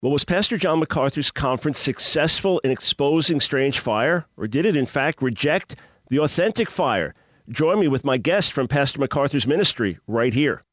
Well, was Pastor John MacArthur's conference successful in exposing strange fire, or did it in fact reject the authentic fire? Join me with my guest from Pastor MacArthur's ministry right here.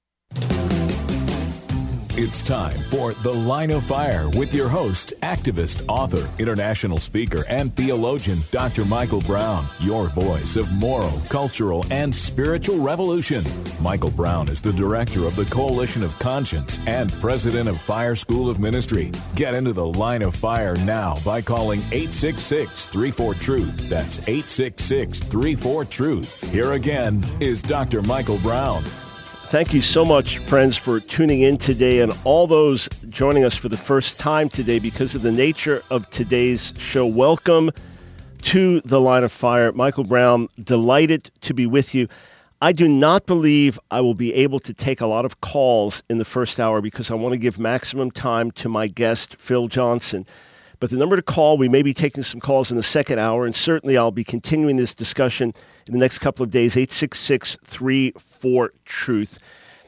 It's time for The Line of Fire with your host, activist, author, international speaker, and theologian, Dr. Michael Brown, your voice of moral, cultural, and spiritual revolution. Michael Brown is the director of the Coalition of Conscience and president of Fire School of Ministry. Get into The Line of Fire now by calling 866-34-TRUTH. That's 866-34-TRUTH. Here again is Dr. Michael Brown. Thank you so much, friends, for tuning in today, and all those joining us for the first time today because of the nature of today's show. Welcome to The Line of Fire. Michael Brown, delighted to be with you. I do not believe I will be able to take a lot of calls in the first hour because I want to give maximum time to my guest, Phil Johnson. But the number to call, we may be taking some calls in the second hour, and certainly I'll be continuing this discussion in the next couple of days, 866-34-TRUTH.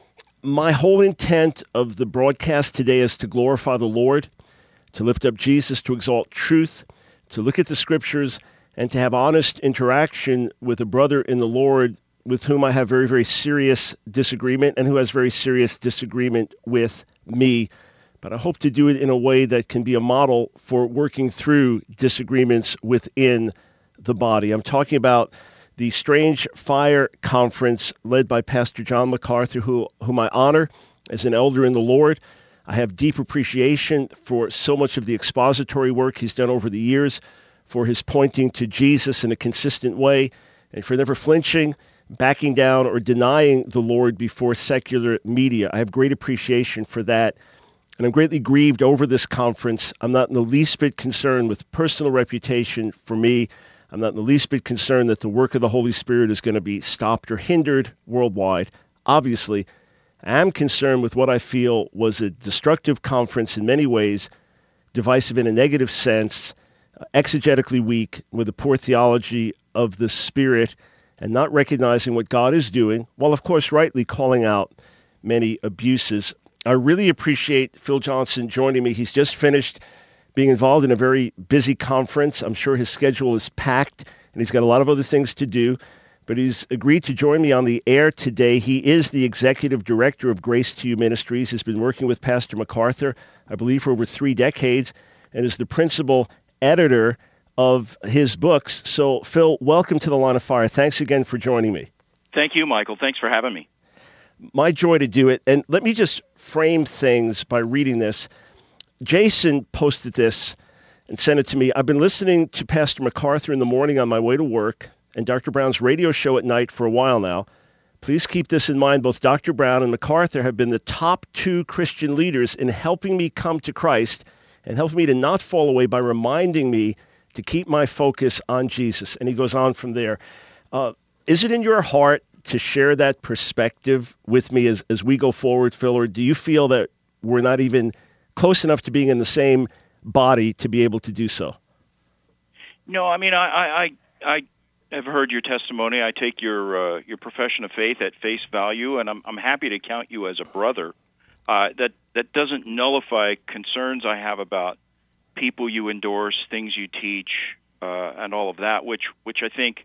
My whole intent of the broadcast today is to glorify the Lord, to lift up Jesus, to exalt truth, to look at the scriptures, and to have honest interaction with a brother in the Lord with whom I have very, very serious disagreement and who has very serious disagreement with me. But I hope to do it in a way that can be a model for working through disagreements within the body. I'm talking about the Strange Fire Conference led by Pastor John MacArthur, whom I honor as an elder in the Lord. I have deep appreciation for so much of the expository work he's done over the years, for his pointing to Jesus in a consistent way, and for never flinching, backing down, or denying the Lord before secular media. I have great appreciation for that. And I'm greatly grieved over this conference. I'm not in the least bit concerned with personal reputation for me. I'm not in the least bit concerned that the work of the Holy Spirit is going to be stopped or hindered worldwide. Obviously, I am concerned with what I feel was a destructive conference in many ways, divisive in a negative sense, exegetically weak, with a poor theology of the Spirit, and not recognizing what God is doing, while of course rightly calling out many abuses. I really appreciate Phil Johnson joining me. He's just finished being involved in a very busy conference. I'm sure his schedule is packed, and he's got a lot of other things to do, but he's agreed to join me on the air today. He is the executive director of Grace to You Ministries. He's been working with Pastor MacArthur, I believe, for over 3 decades, and is the principal editor of his books. So, Phil, welcome to The Line of Fire. Thanks again for joining me. Thank you, Michael. Thanks for having me. My joy to do it. And let me just frame things by reading this. Jason posted this and sent it to me. I've been listening to Pastor MacArthur in the morning on my way to work and Dr. Brown's radio show at night for a while now. Please keep this in mind. Both Dr. Brown and MacArthur have been the top 2 Christian leaders in helping me come to Christ and helping me to not fall away by reminding me to keep my focus on Jesus. And he goes on from there. Is it in your heart to share that perspective with me as we go forward, Phil, or do you feel that we're not even close enough to being in the same body to be able to do so? No, I mean, I have heard your testimony. I take your profession of faith at face value, and I'm happy to count you as a brother. That doesn't nullify concerns I have about people you endorse, things you teach, and all of that, which I think,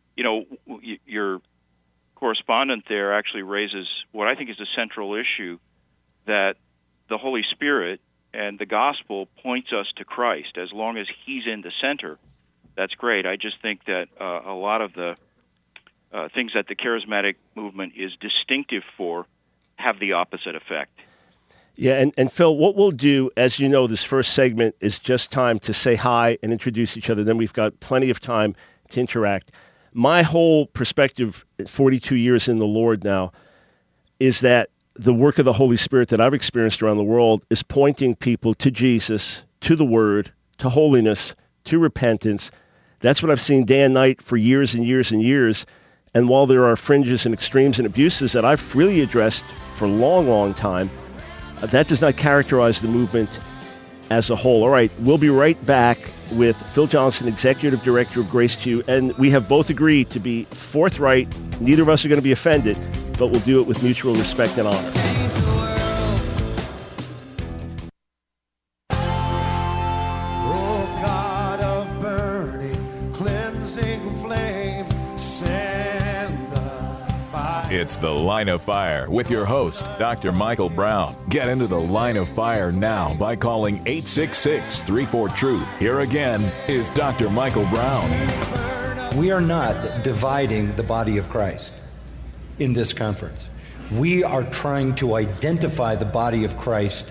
your correspondent there actually raises what I think is a central issue, that the Holy Spirit and the gospel points us to Christ. As long as he's in the center, that's great. I just think that a lot of the things that the charismatic movement is distinctive for have the opposite effect. Yeah, and Phil, what we'll do, as you know, this first segment is just time to say hi and introduce each other. Then we've got plenty of time to interact. My whole perspective, 42 years in the Lord now, is that the work of the Holy Spirit that I've experienced around the world is pointing people to Jesus, to the Word, to holiness, to repentance. That's what I've seen day and night for years and years and years. And while there are fringes and extremes and abuses that I've freely addressed for a long, long time, that does not characterize the movement as a whole. All right, we'll be right back with Phil Johnson, Executive Director of Grace to You, and we have both agreed to be forthright. Neither of us are going to be offended, but we'll do it with mutual respect and honor. It's The Line of Fire with your host, Dr. Michael Brown. Get into the Line of Fire now by calling 866-34-TRUTH. Here again is Dr. Michael Brown. We are not dividing the body of Christ in this conference. We are trying to identify the body of Christ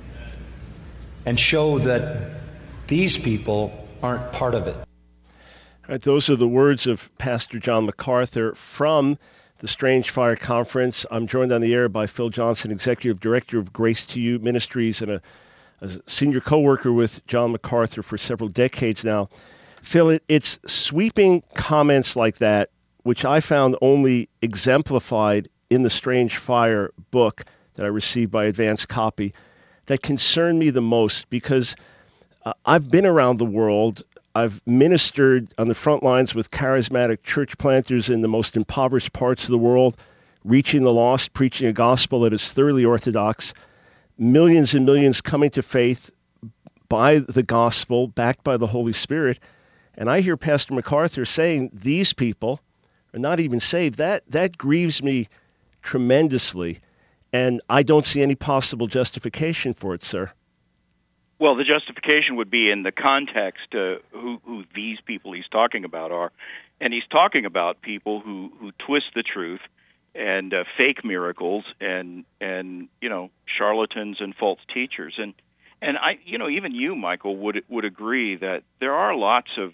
and show that these people aren't part of it. All right, those are the words of Pastor John MacArthur from the Strange Fire Conference. I'm joined on the air by Phil Johnson, Executive Director of Grace to You Ministries and a senior co-worker with John MacArthur for several decades now. Phil, it's sweeping comments like that, which I found only exemplified in the Strange Fire book that I received by advance copy, that concern me the most, because I've been around the world. I've ministered on the front lines with charismatic church planters in the most impoverished parts of the world, reaching the lost, preaching a gospel that is thoroughly orthodox, millions and millions coming to faith by the gospel, backed by the Holy Spirit. And I hear Pastor MacArthur saying these people are not even saved. That grieves me tremendously, and I don't see any possible justification for it, sir. Well, the justification would be in the context who these people he's talking about are. And he's talking about people who twist the truth and fake miracles and charlatans and false teachers. And I even you, Michael, would agree that there are lots of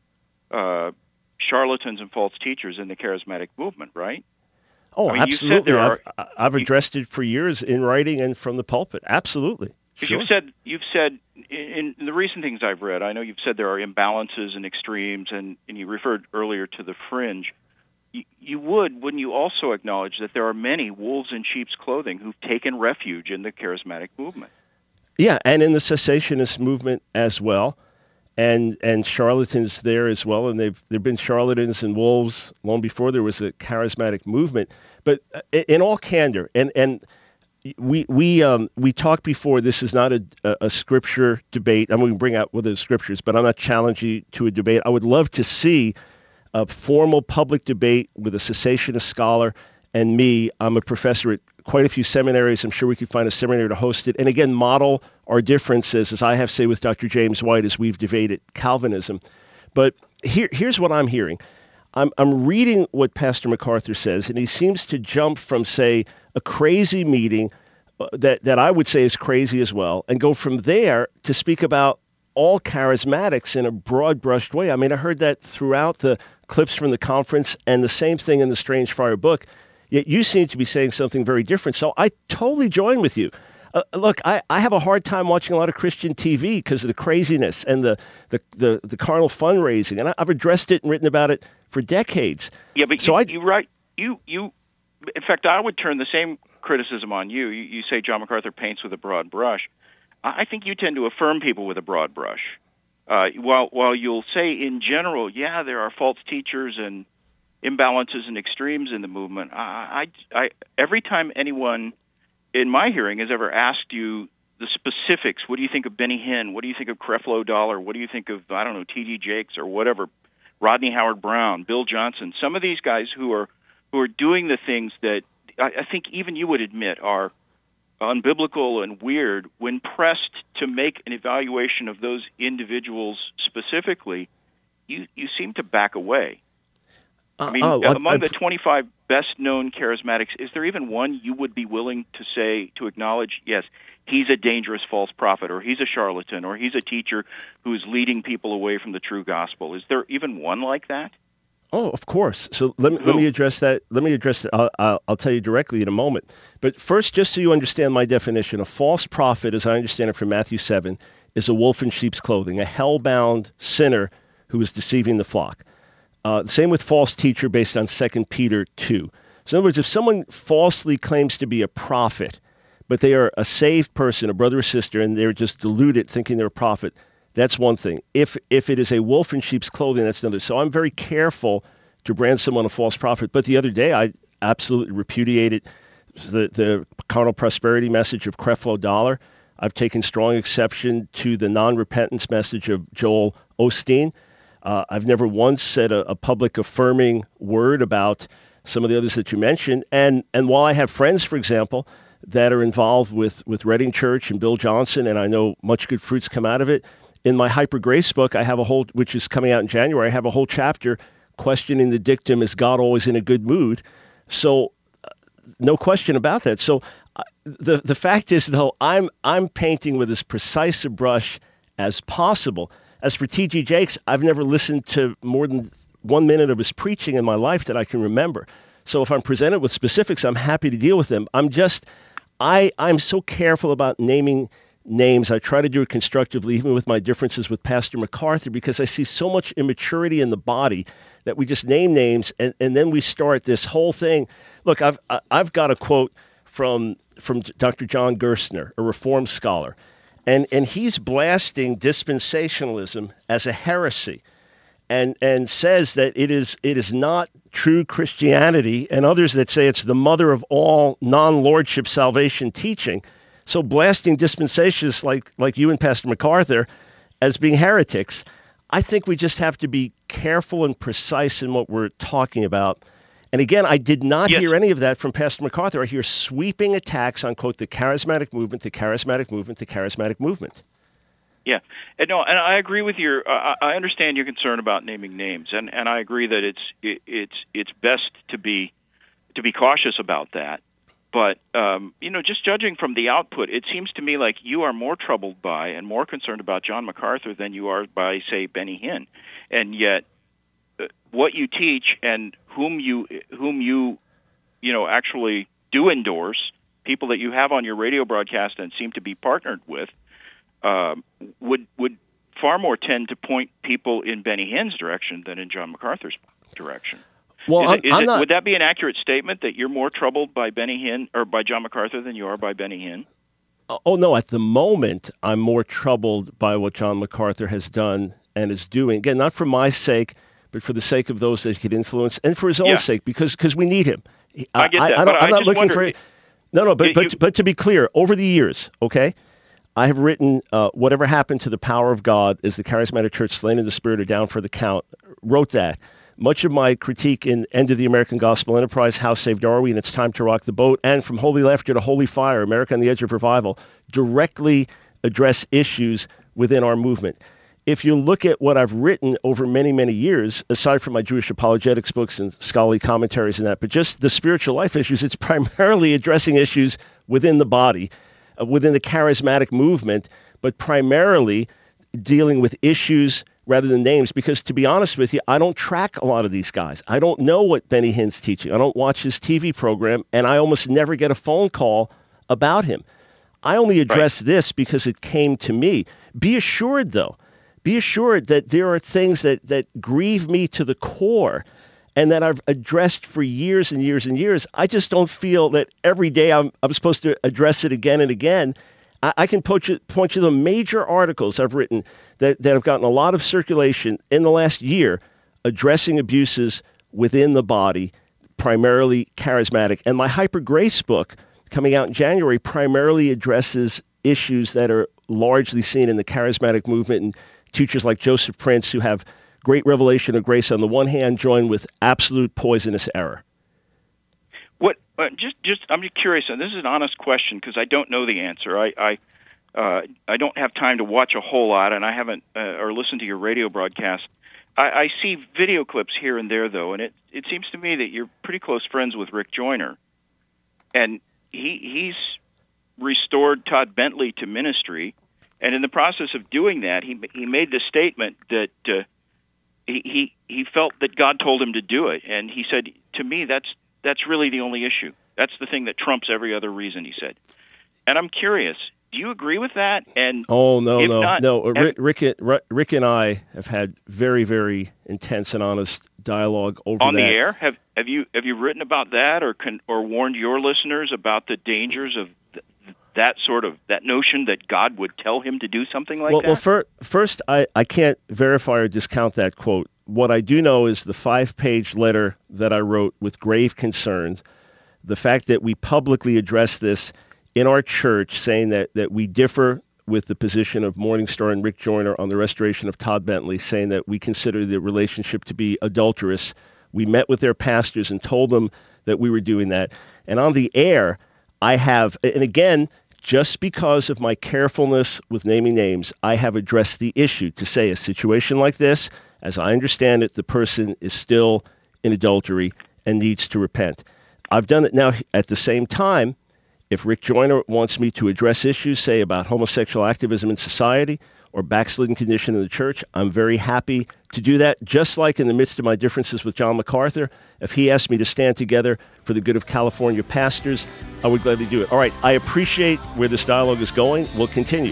charlatans and false teachers in the charismatic movement, right? Oh, I mean, absolutely. I've addressed it for years in writing and from the pulpit. Absolutely. Sure. You've said in the recent things I've read, I know you've said there are imbalances and extremes, and you referred earlier to the fringe. Wouldn't you also acknowledge that there are many wolves in sheep's clothing who've taken refuge in the charismatic movement? Yeah, and in the cessationist movement as well, and charlatans there as well. And there've been charlatans and wolves long before there was a charismatic movement. But in all candor, and we talked before. This is not a scripture debate. I'm going to bring out what the scriptures, but I'm not challenging you to a debate. I would love to see a formal public debate with a cessationist scholar and me. I'm a professor at quite a few seminaries. I'm sure we could find a seminary to host it. And again, model our differences, as I have say with Dr. James White, as we've debated Calvinism. But here's what I'm hearing. I'm reading what Pastor MacArthur says, and he seems to jump from, say, a crazy meeting that I would say is crazy as well, and go from there to speak about all charismatics in a broad-brushed way. I mean, I heard that throughout the clips from the conference, and the same thing in the Strange Fire book, yet you seem to be saying something very different. So I totally join with you. Look, I have a hard time watching a lot of Christian TV because of the craziness and the carnal fundraising, and I've addressed it and written about it for decades. Yeah, but you're right. You, in fact, I would turn the same criticism on you. You say John MacArthur paints with a broad brush. I think you tend to affirm people with a broad brush. While you'll say in general, yeah, there are false teachers and imbalances and extremes in the movement, I every time anyone in my hearing has ever asked you the specifics, what do you think of Benny Hinn? What do you think of Creflo Dollar? What do you think of, I don't know, T.D. Jakes or whatever, Rodney Howard-Browne, Bill Johnson, some of these guys who are doing the things that I think even you would admit are unbiblical and weird, when pressed to make an evaluation of those individuals specifically, you seem to back away. I mean, among the 25 best-known charismatics, is there even one you would be willing to acknowledge, yes, he's a dangerous false prophet, or he's a charlatan, or he's a teacher who's leading people away from the true gospel? Is there even one like that? Oh, of course. So let me address that. I'll tell you directly in a moment. But first, just so you understand my definition, a false prophet, as I understand it from Matthew 7, is a wolf in sheep's clothing, a hell-bound sinner who is deceiving the flock. Same with false teacher based on 2 Peter 2. So in other words, if someone falsely claims to be a prophet, but they are a saved person, a brother or sister, and they're just deluded thinking they're a prophet, that's one thing. If it is a wolf in sheep's clothing, that's another. So I'm very careful to brand someone a false prophet. But the other day, I absolutely repudiated the carnal prosperity message of Creflo Dollar. I've taken strong exception to the non-repentance message of Joel Osteen. I've never once said a public affirming word about some of the others that you mentioned. And while I have friends, for example, that are involved with Reading Church and Bill Johnson, and I know much good fruits come out of it, in my Hyper Grace book, I have a whole, which is coming out in January, I have a whole chapter questioning the dictum, is God always in a good mood? So no question about that. So the fact is, though, I'm painting with as precise a brush as possible. As for T.G. Jakes, I've never listened to more than 1 minute of his preaching in my life that I can remember. So if I'm presented with specifics, I'm happy to deal with them. I'm so careful about naming names. I try to do it constructively, even with my differences with Pastor MacArthur, because I see so much immaturity in the body that we just name names and then we start this whole thing. Look, I've got a quote from Dr. John Gerstner, a Reformed scholar, and he's blasting dispensationalism as a heresy, and says that it is not true Christianity, and others that say it's the mother of all non-lordship salvation teaching. So blasting dispensationalists like you and Pastor MacArthur as being heretics, I think we just have to be careful and precise in what we're talking about. And again, I did not hear any of that from Pastor MacArthur. I hear sweeping attacks on, quote, the charismatic movement, the charismatic movement, the charismatic movement. Yeah, and I agree with I understand your concern about naming names, and I agree that it's best to be cautious about that. But just judging from the output, it seems to me like you are more troubled by and more concerned about John MacArthur than you are by, say, Benny Hinn, and yet what you teach and whom you actually do endorse, people that you have on your radio broadcast and seem to be partnered with, would far more tend to point people in Benny Hinn's direction than in John MacArthur's direction. Well, would that be an accurate statement that you're more troubled by Benny Hinn or by John MacArthur than you are by Benny Hinn? Oh, no. At the moment, I'm more troubled by what John MacArthur has done and is doing. Again, not for my sake, but for the sake of those that he could influence, and for his own sake, because we need him. I get that. I'm not looking for it. No, but to be clear, over the years, okay, I have written Whatever Happened to the Power of God, Is the Charismatic Church Slain in the Spirit or Down for the Count? Wrote that. Much of my critique in End of the American Gospel Enterprise, How Saved Are We, and It's Time to Rock the Boat, and From Holy Laughter to Holy Fire, America on the Edge of Revival, directly address issues within our movement. If you look at what I've written over many, many years, aside from my Jewish apologetics books and scholarly commentaries and that, but just the spiritual life issues, it's primarily addressing issues within the body, within the charismatic movement, but primarily dealing with issues rather than names, because to be honest with you, I don't track a lot of these guys. I don't know what Benny Hinn's teaching. I don't watch his TV program, and I almost never get a phone call about him. I only address this because it came to me. Be assured, though, that there are things that grieve me to the core and that I've addressed for years and years and years. I just don't feel that every day I'm supposed to address it again and again. I can point you to the major articles I've written that have gotten a lot of circulation in the last year addressing abuses within the body, primarily charismatic. And my Hyper Grace book, coming out in January, primarily addresses issues that are largely seen in the charismatic movement, and teachers like Joseph Prince, who have great revelation of grace on the one hand, joined with absolute poisonous error. I'm just curious, and this is an honest question because I don't know the answer. I don't have time to watch a whole lot, and I haven't or listen to your radio broadcast. I see video clips here and there, though, and it seems to me that you're pretty close friends with Rick Joyner, and he's restored Todd Bentley to ministry, and in the process of doing that, he made the statement that he felt that God told him to do it, and he said, to me, that's really the only issue. That's the thing that trumps every other reason, he said. And I'm curious, do you agree with that? And no. Rick and I have had very, very intense and honest dialogue over on that. the air. Have you written about that or warned your listeners about the dangers of that notion that God would tell him to do something like that? Well, first, I can't verify or discount that quote. What I do know is the 5-page letter that I wrote with grave concerns, the fact that we publicly addressed this in our church, saying that we differ with the position of Morningstar and Rick Joyner on the restoration of Todd Bentley, saying that we consider the relationship to be adulterous, We met with their pastors and told them that we were doing that. And on the air, I have, and again, just because of my carefulness with naming names, I have addressed the issue to say a situation like this, as I understand it, the person is still in adultery and needs to repent. I've done it now. At the same time, if Rick Joyner wants me to address issues, say, about homosexual activism in society or backslidden condition in the church, I'm very happy to do that. Just like in the midst of my differences with John MacArthur, if he asked me to stand together for the good of California pastors, I would gladly do it. All right, I appreciate where this dialogue is going. We'll continue.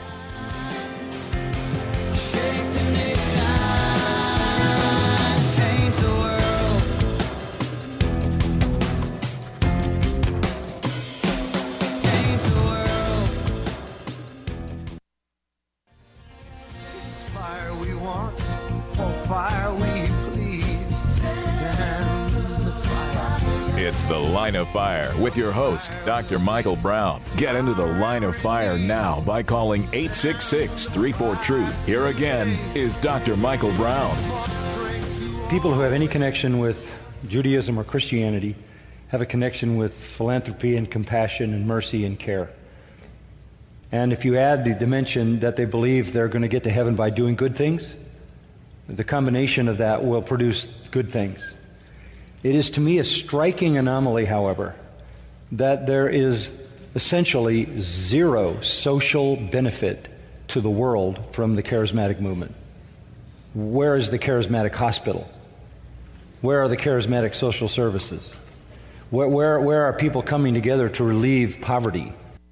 It's The Line of Fire with your host, Dr. Michael Brown. Get into the Line of Fire now by calling 866-34-TRUTH. Here again is Dr. Michael Brown. People who have any connection with Judaism or Christianity have a connection with philanthropy and compassion and mercy and care. And if you add the dimension that they believe they're going to get to heaven by doing good things, the combination of that will produce good things. It is to me a striking anomaly, however, that there is essentially zero social benefit to the world from the charismatic movement. Where is the charismatic hospital? Where are the charismatic social services? Where are people coming together to relieve poverty?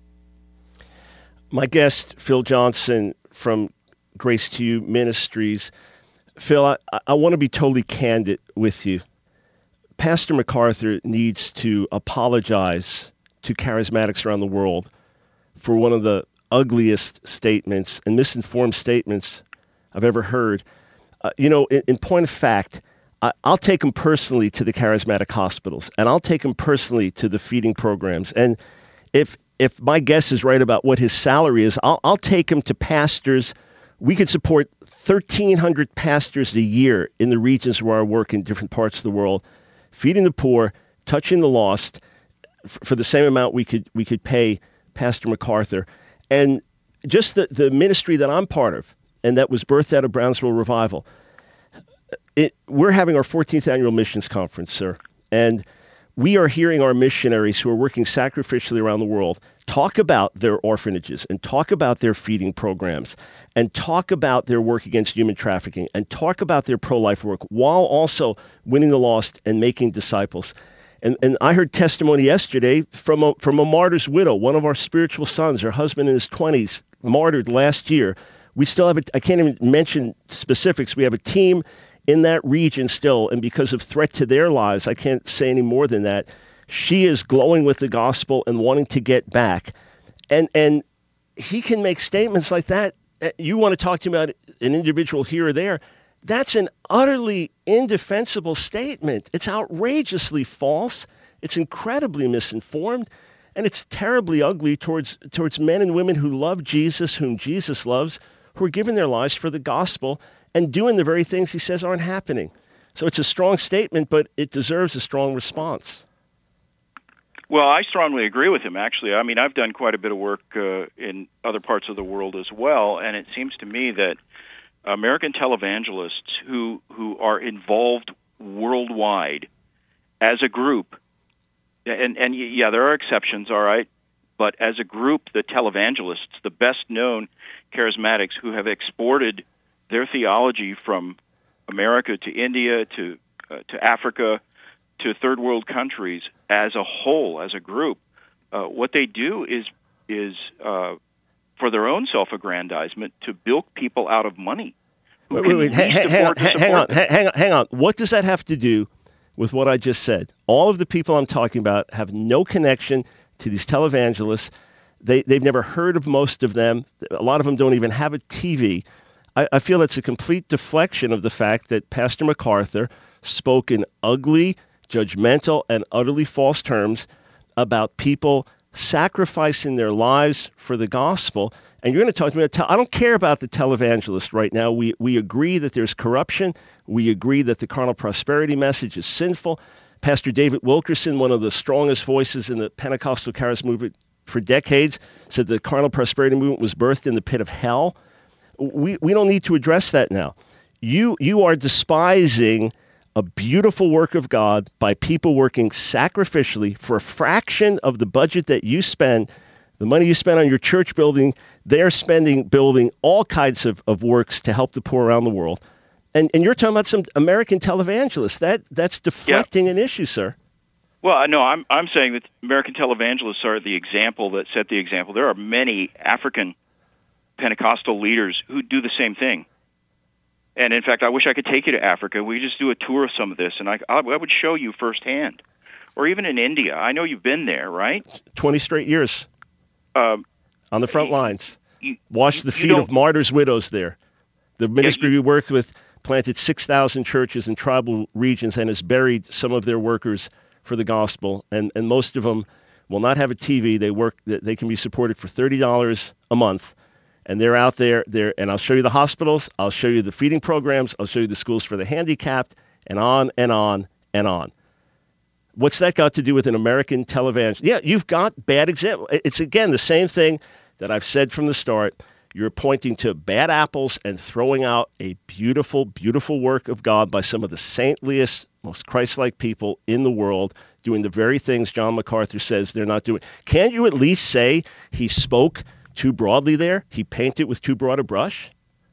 My guest, Phil Johnson from Grace to You Ministries. Phil, I want to be totally candid with you. Pastor MacArthur needs to apologize to charismatics around the world for one of the ugliest statements and misinformed statements I've ever heard. In point of fact, I'll take him personally to the charismatic hospitals, and I'll take him personally to the feeding programs. And if my guess is right about what his salary is, I'll take him to pastors. We could support 1,300 pastors a year in the regions where I work in different parts of the world, feeding the poor, touching the lost, for the same amount we could pay Pastor MacArthur. And just the ministry that I'm part of, and that was birthed out of Brownsville Revival, we're having our 14th annual missions conference, sir. And we are hearing our missionaries who are working sacrificially around the world talk about their orphanages and talk about their feeding programs and talk about their work against human trafficking and talk about their pro-life work while also winning the lost and making disciples. And I heard testimony yesterday from a martyr's widow, one of our spiritual sons, her husband in his 20s, martyred last year. We still have I can't even mention specifics. We have a team in that region still, and because of threat to their lives, I can't say any more than that. She is glowing with the gospel and wanting to get back. And he can make statements like that. You want to talk to him about an individual here or there. That's an utterly indefensible statement. It's outrageously false. It's incredibly misinformed. And it's terribly ugly towards men and women who love Jesus, whom Jesus loves, who are giving their lives for the gospel and doing the very things he says aren't happening. So it's a strong statement, but it deserves a strong response. Well, I strongly agree with him, actually. I mean, I've done quite a bit of work in other parts of the world as well, and it seems to me that American televangelists who are involved worldwide as a group, and yeah, there are exceptions, all right, but as a group, the televangelists, the best-known charismatics who have exported their theology from America to India to Africa to third world countries as a whole, as a group, what they do is for their own self-aggrandizement to bilk people out of money. Wait, hang on. What does that have to do with what I just said? All of the people I'm talking about have no connection to these televangelists. They've never heard of most of them. A lot of them don't even have a TV. I feel it's a complete deflection of the fact that Pastor MacArthur spoke in ugly, judgmental, and utterly false terms about people sacrificing their lives for the gospel And you're going to talk to me about, I don't care about the televangelist right now. We agree that there's corruption. We agree that the carnal prosperity message is sinful. Pastor David Wilkerson, one of the strongest voices in the Pentecostal charismatic movement for decades, said the carnal prosperity movement was birthed in the pit of hell. We don't need to address that now. You are despising a beautiful work of God by people working sacrificially for a fraction of the budget that you spend. The money you spend on your church building, they're spending building all kinds of works to help the poor around the world. And you're talking about some American televangelists. That's deflecting an issue, sir. Well, no, I'm saying that American televangelists are the example that set the example. There are many African Pentecostal leaders who do the same thing. And in fact, I wish I could take you to Africa. We just do a tour of some of this, and I would show you firsthand. Or even in India. I know you've been there, right? 20 straight years on the front lines. Washed the feet of martyrs' widows there. The ministry we worked with planted 6,000 churches in tribal regions and has buried some of their workers for the gospel. And most of them will not have a TV. They can be supported for $30 a month. And they're out there, and I'll show you the hospitals, I'll show you the feeding programs, I'll show you the schools for the handicapped, and on and on and on. What's that got to do with an American televangelist? Yeah, you've got bad examples. It's, again, the same thing that I've said from the start. You're pointing to bad apples and throwing out a beautiful, beautiful work of God by some of the saintliest, most Christ-like people in the world doing the very things John MacArthur says they're not doing. Can't you at least say he spoke too broadly there? He painted with too broad a brush?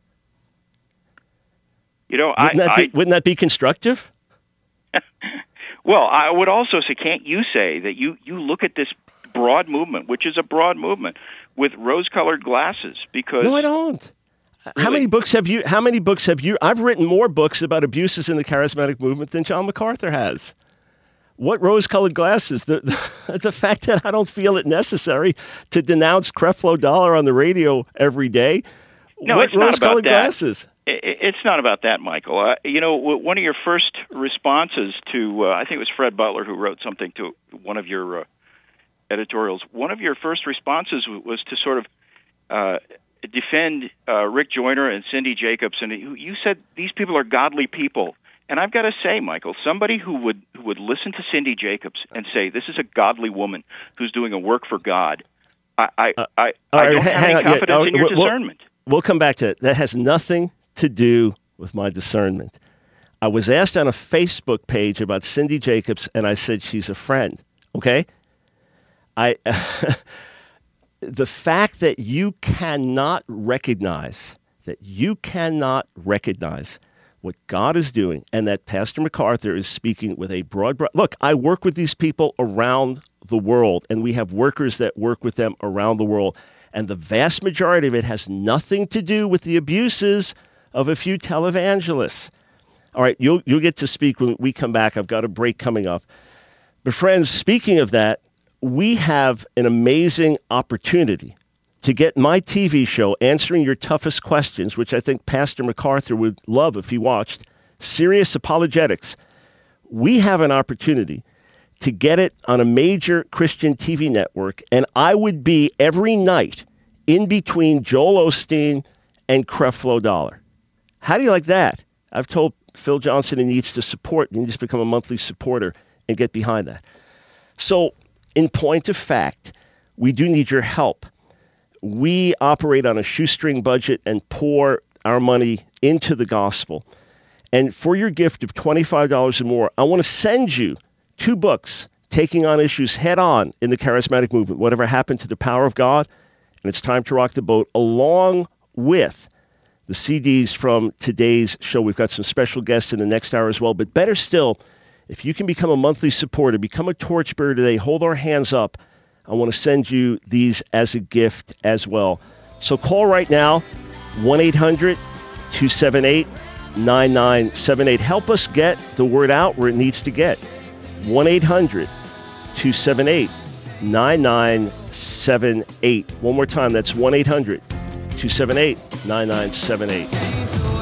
Wouldn't that be constructive? Well, I would also say, can't you say that you look at this broad movement, which is a broad movement, with rose-colored glasses? Because no, I don't. Really? How many books have you? I've written more books about abuses in the charismatic movement than John MacArthur has. What rose-colored glasses? The fact that I don't feel it necessary to denounce Creflo Dollar on the radio every day. No, what it's not rose-colored about that. glasses? It's not about that, Michael. One of your first responses to, I think it was Fred Butler who wrote something to one of your editorials. One of your first responses was to sort of defend Rick Joyner and Cindy Jacobs, and you said these people are godly people. And I've got to say, Michael, somebody who would listen to Cindy Jacobs and say, this is a godly woman who's doing a work for God, I don't have any confidence in your discernment. We'll come back to it. That has nothing to do with my discernment. I was asked on a Facebook page about Cindy Jacobs, and I said she's a friend, okay? The fact that you cannot recognize what God is doing, and that Pastor MacArthur is speaking with a broad... Look, I work with these people around the world, and we have workers that work with them around the world, and the vast majority of it has nothing to do with the abuses of a few televangelists. All right, you'll get to speak when we come back. I've got a break coming up. But friends, speaking of that, we have an amazing opportunity to get my TV show, Answering Your Toughest Questions, which I think Pastor MacArthur would love if he watched, Serious Apologetics. We have an opportunity to get it on a major Christian TV network, and I would be every night in between Joel Osteen and Creflo Dollar. How do you like that? I've told Phil Johnson he needs to support, he needs to become a monthly supporter and get behind that. So, in point of fact, we do need your help. We operate on a shoestring budget and pour our money into the gospel. And for your gift of $25 or more, I want to send you 2 books taking on issues head on in the charismatic movement. Whatever Happened to the Power of God, and It's Time to Rock the Boat, along with the CDs from today's show. We've got some special guests in the next hour as well. But better still, if you can become a monthly supporter, become a torchbearer today, hold our hands up. I want to send you these as a gift as well. So call right now, 1-800-278-9978. Help us get the word out where it needs to get. 1-800-278-9978. One more time, that's 1-800-278-9978.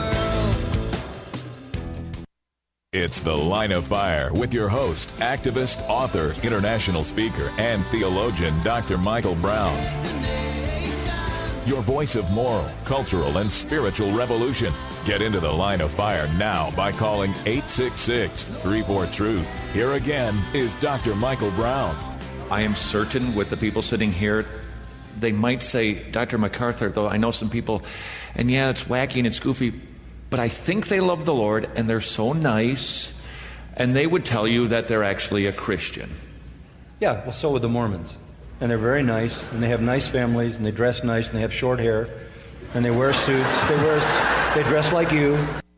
It's The Line of Fire with your host, activist, author, international speaker, and theologian, Dr. Michael Brown. your voice of moral, cultural, and spiritual revolution. Get into the Line of Fire now by calling 866-34-TRUTH. Here again is Dr. Michael Brown. I am certain with the people sitting here, they might say, Dr. MacArthur, though I know some people, and yeah, it's wacky and it's goofy, but I think they love the Lord and they're so nice, and they would tell you that they're actually a Christian. Yeah, well, so would the Mormons. And they're very nice, and they have nice families, and they dress nice, and they have short hair, and they wear suits. They dress like you.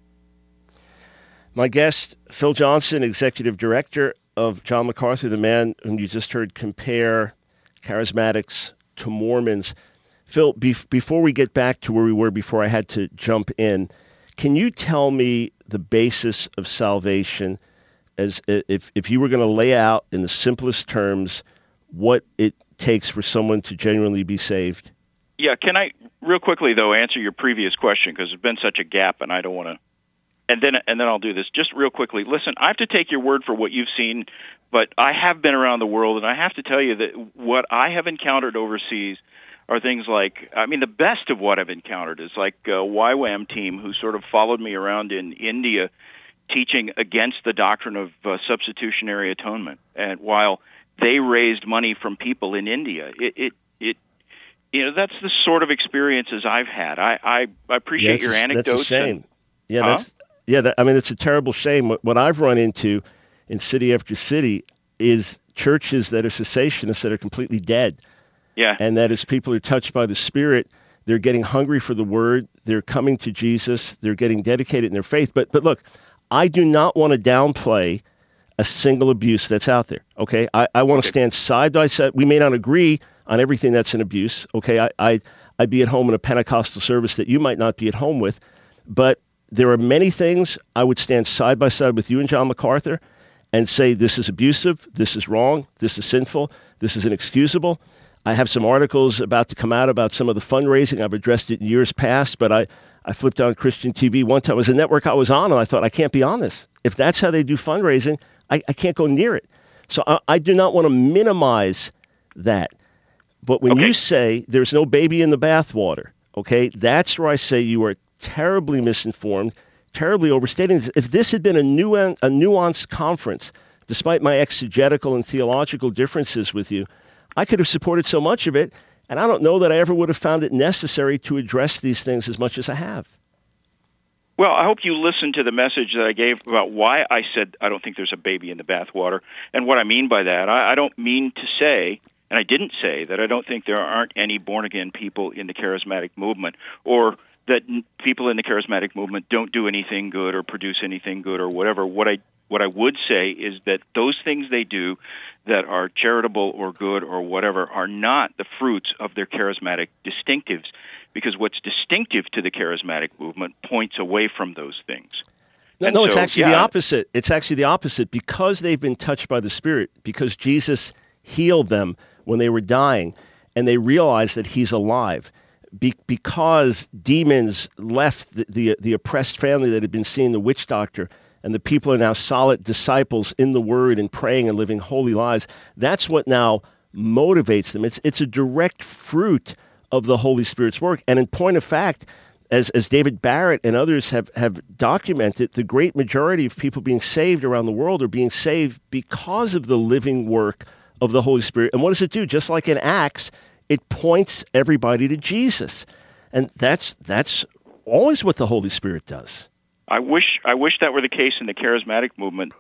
My guest, Phil Johnson, Executive Director of John MacArthur, the man whom you just heard compare charismatics to Mormons. Phil, before we get back to where we were before I had to jump in, can you tell me the basis of salvation, as if you were going to lay out in the simplest terms what it takes for someone to genuinely be saved? Yeah, can I real quickly though answer your previous question, because there's been such a gap, and I don't want to. And then I'll do this just real quickly. Listen, I have to take your word for what you've seen, but I have been around the world, and I have to tell you that what I have encountered overseas are things like, I mean, the best of what I've encountered is like a YWAM team who sort of followed me around in India, teaching against the doctrine of substitutionary atonement, and while they raised money from people in India. That's the sort of experiences I've had. I appreciate your anecdotes. That's a shame. It's a terrible shame. What I've run into in city after city is churches that are cessationists that are completely dead. Yeah. And that as people are touched by the Spirit, they're getting hungry for the Word, they're coming to Jesus, they're getting dedicated in their faith. But look, I do not want to downplay a single abuse that's out there, okay? I want to stand side by side. We may not agree on everything that's an abuse, okay? I'd be at home in a Pentecostal service that you might not be at home with, but there are many things I would stand side by side with you and John MacArthur and say this is abusive, this is wrong, this is sinful, this is inexcusable. I have some articles about to come out about some of the fundraising. I've addressed it in years past, but I flipped on Christian TV one time. It was a network I was on, and I thought, I can't be on this. If that's how they do fundraising, I can't go near it. So I do not want to minimize that. But when you say there's no baby in the bathwater, okay, that's where I say you are terribly misinformed, terribly overstating. If this had been a nuanced conference, despite my exegetical and theological differences with you, I could have supported so much of it, and I don't know that I ever would have found it necessary to address these things as much as I have. Well, I hope you listened to the message that I gave about why I said I don't think there's a baby in the bathwater, and what I mean by that. I don't mean to say, and I didn't say, that I don't think there aren't any born-again people in the charismatic movement, or that people in the charismatic movement don't do anything good or produce anything good or whatever. What I would say is that those things they do that are charitable or good or whatever are not the fruits of their charismatic distinctives, because what's distinctive to the charismatic movement points away from those things. No, it's actually the opposite. It's actually the opposite. Because they've been touched by the Spirit, because Jesus healed them when they were dying, and they realized that He's alive, because demons left the oppressed family that had been seeing the witch doctor, and the people are now solid disciples in the Word and praying and living holy lives. That's what now motivates them. It's a direct fruit of the Holy Spirit's work. And in point of fact, as David Barrett and others have documented, the great majority of people being saved around the world are being saved because of the living work of the Holy Spirit. And what does it do? Just like in Acts, it points everybody to Jesus. And that's always what the Holy Spirit does. I wish that were the case in the charismatic movement.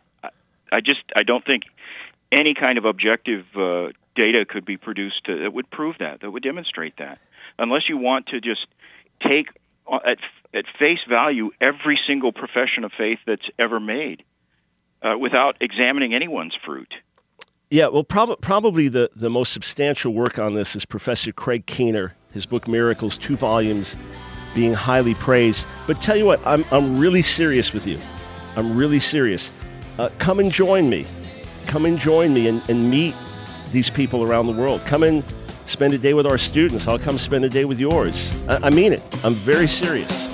I don't think any kind of objective data could be produced that would prove that would demonstrate that. Unless you want to just take at face value every single profession of faith that's ever made without examining anyone's fruit. Yeah, well, probably the most substantial work on this is Professor Craig Keener, his book Miracles, 2 volumes, being highly praised. But tell you what, I'm really serious with you. I'm really serious. Come and join me. Come and join me and meet these people around the world. Come and spend a day with our students. I'll come spend a day with yours. I mean it. I'm very serious.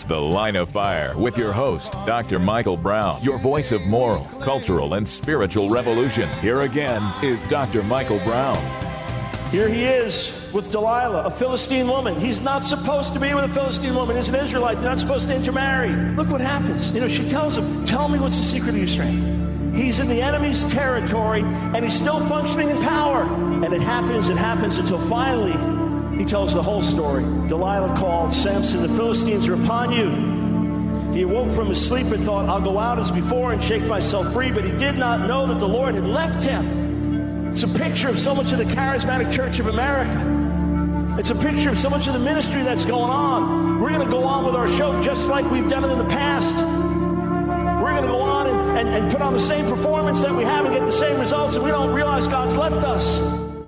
The Line of Fire with your host, Dr. Michael Brown, your voice of moral, cultural, and spiritual revolution. Here again is Dr. Michael Brown. Here he is with Delilah, a Philistine woman. He's not supposed to be with a Philistine woman. He's an Israelite. They're not supposed to intermarry. Look what happens. She tells him, tell me what's the secret of your strength. He's in the enemy's territory, and he's still functioning in power. And it happens until finally he tells the whole story. Delilah called Samson, the Philistines are upon you. He awoke from his sleep and thought, I'll go out as before and shake myself free. But he did not know that the Lord had left him. It's a picture of so much of the charismatic Church of America. It's a picture of so much of the ministry that's going on. We're going to go on with our show just like we've done it in the past. We're going to go on and put on the same performance that we have and get the same results, and we don't realize God's left us.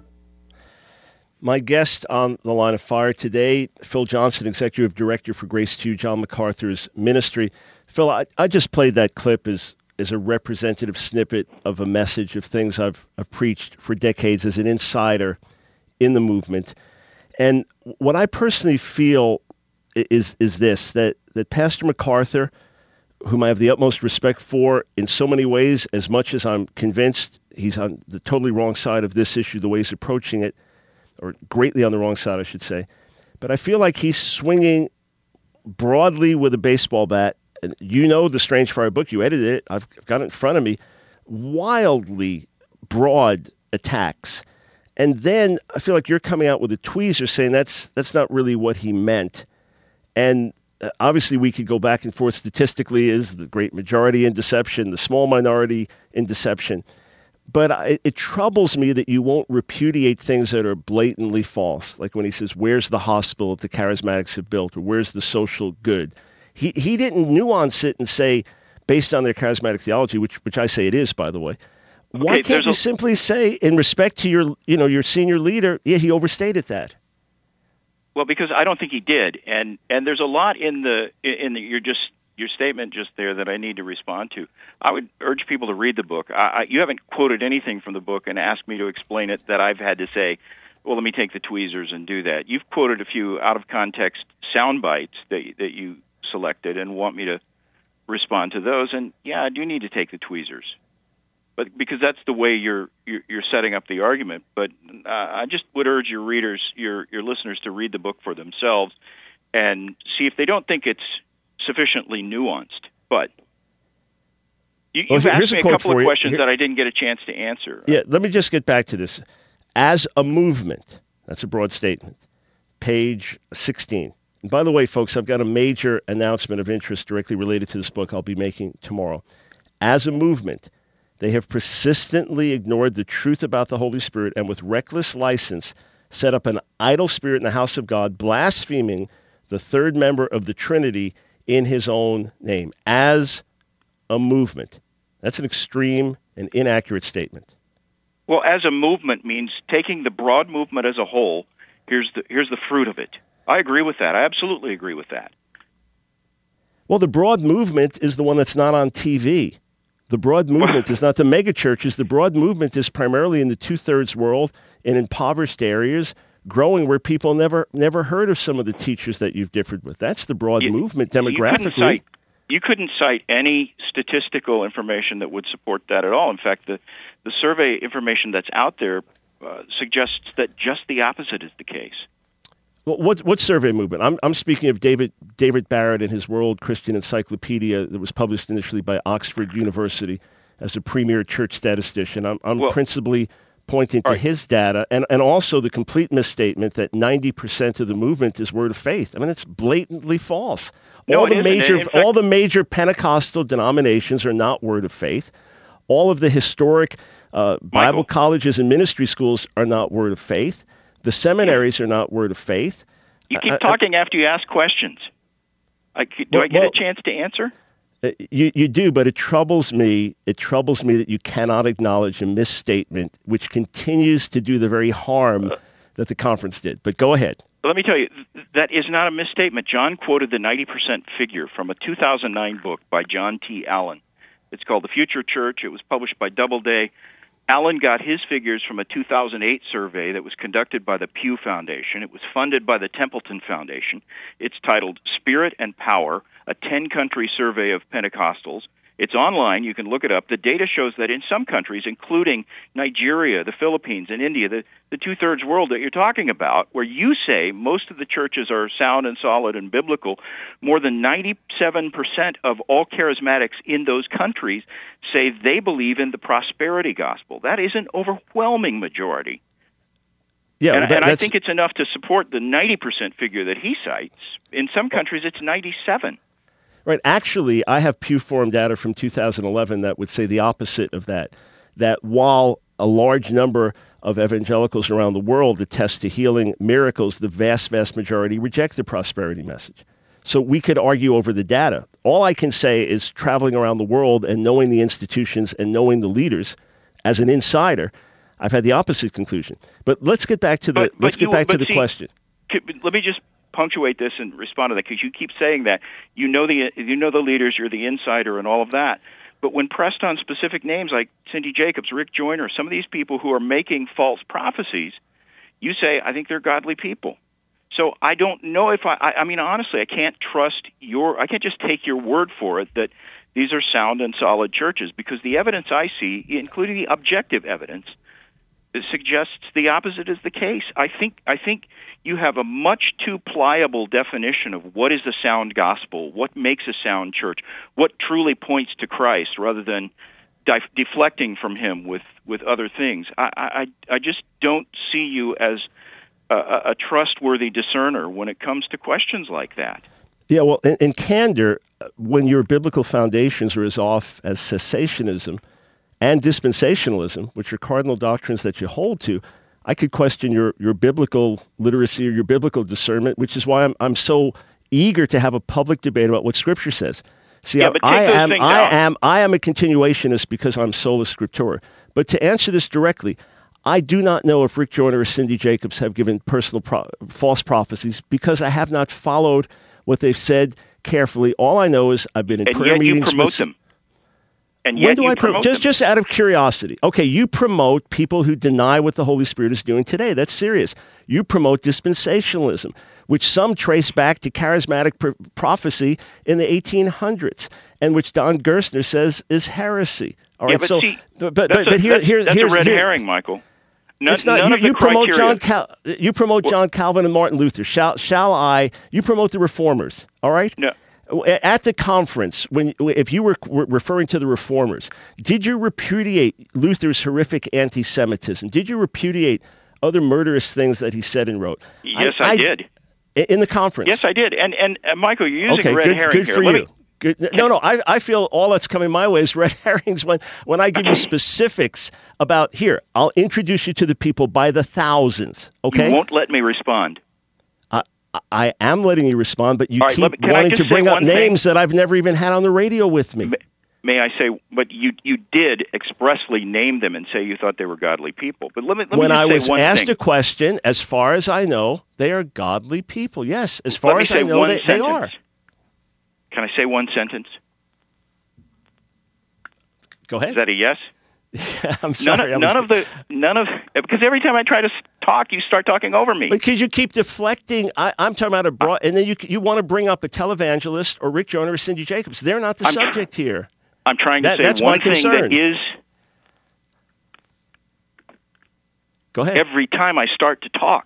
My guest on the Line of Fire today, Phil Johnson, Executive Director for Grace 2, John MacArthur's ministry. Phil, I just played that clip as a representative snippet of a message of things I've preached for decades as an insider in the movement. And what I personally feel is this, that Pastor MacArthur, whom I have the utmost respect for in so many ways, as much as I'm convinced he's on the totally wrong side of this issue, the way he's approaching it, or greatly on the wrong side, I should say. But I feel like he's swinging broadly with a baseball bat. And the Strange Fire book, you edited it, I've got it in front of me, wildly broad attacks. And then I feel like you're coming out with a tweezer saying that's not really what he meant. And obviously we could go back and forth statistically, is the great majority in deception, the small minority in deception. But it troubles me that you won't repudiate things that are blatantly false. Like when he says, where's the hospital that the charismatics have built, or where's the social good? He didn't nuance it and say, based on their charismatic theology, which I say it is, by the way. Why can't you simply say, in respect to your senior leader, yeah, he overstated that? Well, because I don't think he did, and there's a lot in your statement just there that I need to respond to. I would urge people to read the book. You haven't quoted anything from the book and asked me to explain it that I've had to say, well, let me take the tweezers and do that. You've quoted a few out-of-context sound bites that you selected and want me to respond to those. And, yeah, I do need to take the tweezers, but because that's the way you're setting up the argument. But I just would urge your readers, your listeners, to read the book for themselves and see if they don't think it's sufficiently nuanced. But you've asked me a couple of questions that I didn't get a chance to answer. Yeah, let me just get back to this. As a movement, that's a broad statement, page 16. And by the way, folks, I've got a major announcement of interest directly related to this book I'll be making tomorrow. As a movement, they have persistently ignored the truth about the Holy Spirit and with reckless license set up an idol spirit in the house of God, blaspheming the third member of the Trinity in his own name. As a movement. That's an extreme and inaccurate statement. Well, as a movement means taking the broad movement as a whole. Here's the fruit of it. I agree with that. I absolutely agree with that. Well, the broad movement is the one that's not on TV. The broad movement is not the mega churches. The broad movement is primarily in the two-thirds world in impoverished areas, growing where people never heard of some of the teachers that you've differed with. That's the broad movement demographically. You couldn't cite any statistical information that would support that at all. In fact, the survey information that's out there suggests that just the opposite is the case. Well, what survey movement? I'm speaking of David Barrett and his World Christian Encyclopedia that was published initially by Oxford University as a premier church statistician. I'm principally pointing to his data and also the complete misstatement that 90% of the movement is word of faith. I mean, it's blatantly false. All the major Pentecostal denominations are not word of faith. All of the historic Bible colleges and ministry schools are not word of faith. The seminaries are not word of faith. You keep talking after you ask questions. Do I get a chance to answer? You do, but it troubles me. It troubles me that you cannot acknowledge a misstatement, which continues to do the very harm that the conference did. But go ahead. Let me tell you, that is not a misstatement. John quoted the 90% figure from a 2009 book by John T. Allen. It's called The Future Church. It was published by Doubleday. Allen got his figures from a 2008 survey that was conducted by the Pew Foundation. It was funded by the Templeton Foundation. It's titled Spirit and Power, a 10-country survey of Pentecostals. It's online. You can look it up. The data shows that in some countries, including Nigeria, the Philippines, and India, the two-thirds world that you're talking about, where you say most of the churches are sound and solid and biblical, more than 97% of all charismatics in those countries say they believe in the prosperity gospel. That is an overwhelming majority. Yeah, and I think it's enough to support the 90% figure that he cites. In some countries, it's 97%. Right. Actually, I have Pew Forum data from 2011 that would say the opposite of that, that while a large number of evangelicals around the world attest to healing miracles, the vast, vast majority reject the prosperity message. So we could argue over the data. All I can say is traveling around the world and knowing the institutions and knowing the leaders as an insider, I've had the opposite conclusion. But let's get back to the question. Let me just punctuate this and respond to that, because you keep saying that you know the leaders, you're the insider, and all of that. But when pressed on specific names like Cindy Jacobs, Rick Joyner, some of these people who are making false prophecies, you say, I think they're godly people. So I don't know if I mean, honestly, I can't just take your word for it that these are sound and solid churches, because the evidence I see, including the objective evidence, suggests the opposite is the case. I think you have a much too pliable definition of what is the sound gospel, what makes a sound church, what truly points to Christ, rather than deflecting from him with other things. I just don't see you as a trustworthy discerner when it comes to questions like that. Yeah, well, in candor, when your biblical foundations are as off as cessationism and dispensationalism, which are cardinal doctrines that you hold to, I could question your biblical literacy or your biblical discernment, which is why I'm so eager to have a public debate about what Scripture says. See, I am a continuationist because I'm sola scriptura. But to answer this directly, I do not know if Rick Joyner or Cindy Jacobs have given personal false prophecies, because I have not followed what they've said carefully. All I know is I've been in prayer meetings. And yet you promote them. And yet when do I promote them? Just out of curiosity. Okay, you promote people who deny what the Holy Spirit is doing today. That's serious. You promote dispensationalism, which some trace back to charismatic prophecy in the 1800s, and which Don Gerstner says is heresy. All right, that's a red herring, Michael. It's not. You promote John Calvin and Martin Luther. You promote the Reformers. All right. No. At the conference, if you were referring to the Reformers, did you repudiate Luther's horrific anti-Semitism? Did you repudiate other murderous things that he said and wrote? Yes, I did. In the conference? Yes, I did. And Michael, you're using red herring here. Good for you. Good. No, I feel all that's coming my way is red herrings when I give you specifics about, here, I'll introduce you to the people by the thousands, okay? You won't let me respond. I am letting you respond, but you keep wanting to bring up names that I've never even had on the radio with me. May I say, but you did expressly name them and say you thought they were godly people. But let me when I was asked a question, as far as I know, they are godly people. Yes, as far as I know, they are. Can I say one sentence? Go ahead. Is that a yes? Yeah, I'm sorry. Because every time I try to talk, you start talking over me. Because you keep deflecting. I'm talking about and then you want to bring up a televangelist or Rick Joyner or Cindy Jacobs. They're not the subject here. I'm trying to say that's one my thing concern. that is. Go ahead. Every time I start to talk,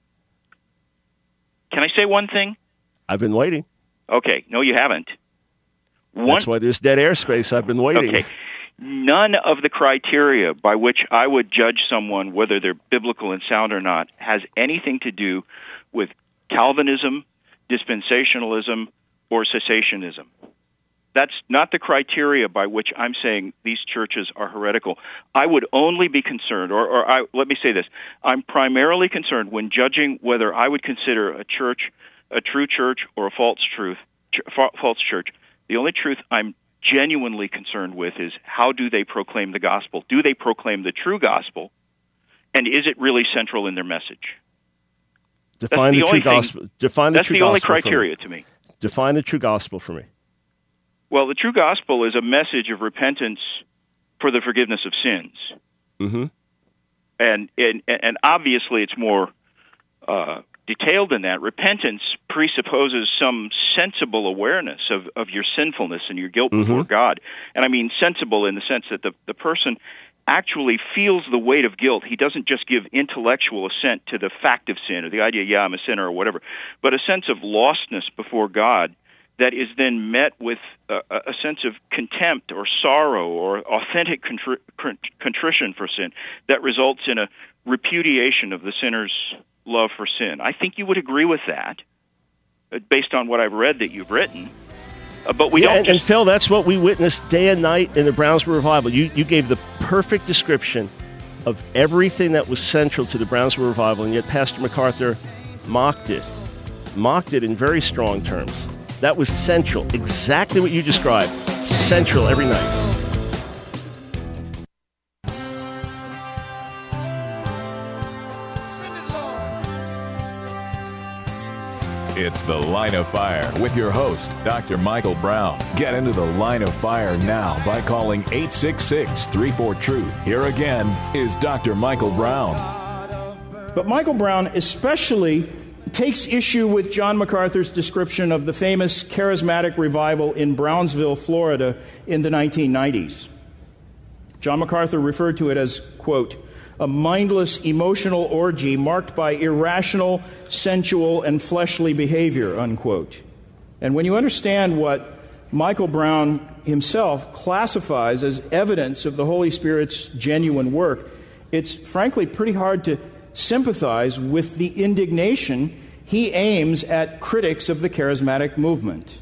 can I say one thing? I've been waiting. Okay, no, you haven't. That's why there's dead airspace. I've been waiting. Okay. None of the criteria by which I would judge someone, whether they're biblical and sound or not, has anything to do with Calvinism, dispensationalism, or cessationism. That's not the criteria by which I'm saying these churches are heretical. I would only be concerned, let me say this, I'm primarily concerned when judging whether I would consider a church a true church or a false church. The only truth I'm genuinely concerned with is, how do they proclaim the gospel? Do they proclaim the true gospel? And is it really central in their message? Define the true gospel. That's the only criteria to me. Define the true gospel for me. Well, the true gospel is a message of repentance for the forgiveness of sins. Mm-hmm. And obviously it's more detailed than that. Repentance presupposes some sensible awareness of your sinfulness and your guilt before God. And I mean sensible in the sense that the person actually feels the weight of guilt. He doesn't just give intellectual assent to the fact of sin or the idea, yeah, I'm a sinner or whatever, but a sense of lostness before God that is then met with a sense of contempt or sorrow or authentic contrition for sin that results in a repudiation of the sinner's love for sin. I think you would agree with that, based on what I've read that you've written. But we don't. And Phil, that's what we witnessed day and night in the Brownsville Revival. You gave the perfect description of everything that was central to the Brownsville Revival, and yet Pastor MacArthur mocked it in very strong terms. That was central, exactly what you described, central every night. It's The Line of Fire with your host, Dr. Michael Brown. Get into the Line of Fire now by calling 866-34-TRUTH. Here again is Dr. Michael Brown. But Michael Brown especially takes issue with John MacArthur's description of the famous charismatic revival in Brownsville, Florida in the 1990s. John MacArthur referred to it as, quote, a mindless emotional orgy marked by irrational, sensual, and fleshly behavior, unquote. And when you understand what Michael Brown himself classifies as evidence of the Holy Spirit's genuine work, it's frankly pretty hard to sympathize with the indignation he aims at critics of the charismatic movement.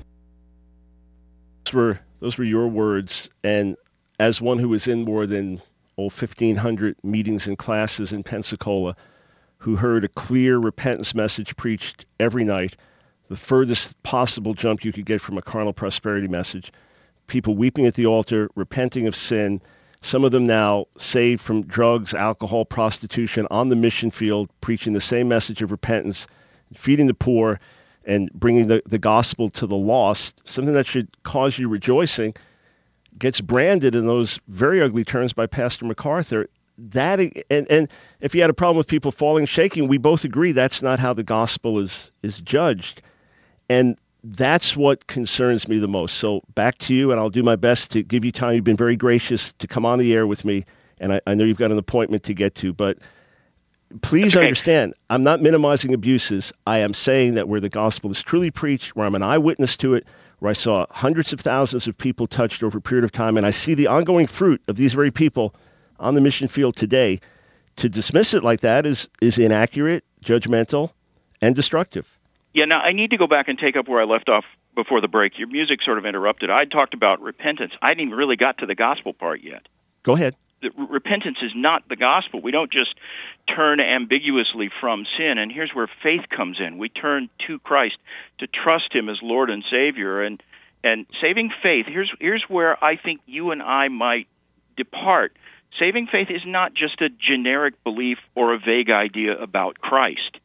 Those were your words, and as one who was in more than 1,500 meetings and classes in Pensacola, who heard a clear repentance message preached every night, the furthest possible jump you could get from a carnal prosperity message, people weeping at the altar, repenting of sin, some of them now saved from drugs, alcohol, prostitution, on the mission field, preaching the same message of repentance, feeding the poor, and bringing the gospel to the lost, something that should cause you rejoicing, gets branded in those very ugly terms by Pastor MacArthur. That and if you had a problem with people falling, shaking, we both agree that's not how the gospel is judged. And that's what concerns me the most. So back to you, and I'll do my best to give you time. You've been very gracious to come on the air with me, and I know you've got an appointment to get to, but please understand, I'm not minimizing abuses. I am saying that where the gospel is truly preached, where I'm an eyewitness to it, where I saw hundreds of thousands of people touched over a period of time, and I see the ongoing fruit of these very people on the mission field today, to dismiss it like that is inaccurate, judgmental, and destructive. Yeah, now I need to go back and take up where I left off before the break. Your music sort of interrupted. I talked about repentance. I didn't even really got to the gospel part yet. Go ahead. Repentance is not the gospel. We don't just turn ambiguously from sin, and here's where faith comes in. We turn to Christ to trust Him as Lord and Savior, and saving faith, here's where I think you and I might depart. Saving faith is not just a generic belief or a vague idea about Christ.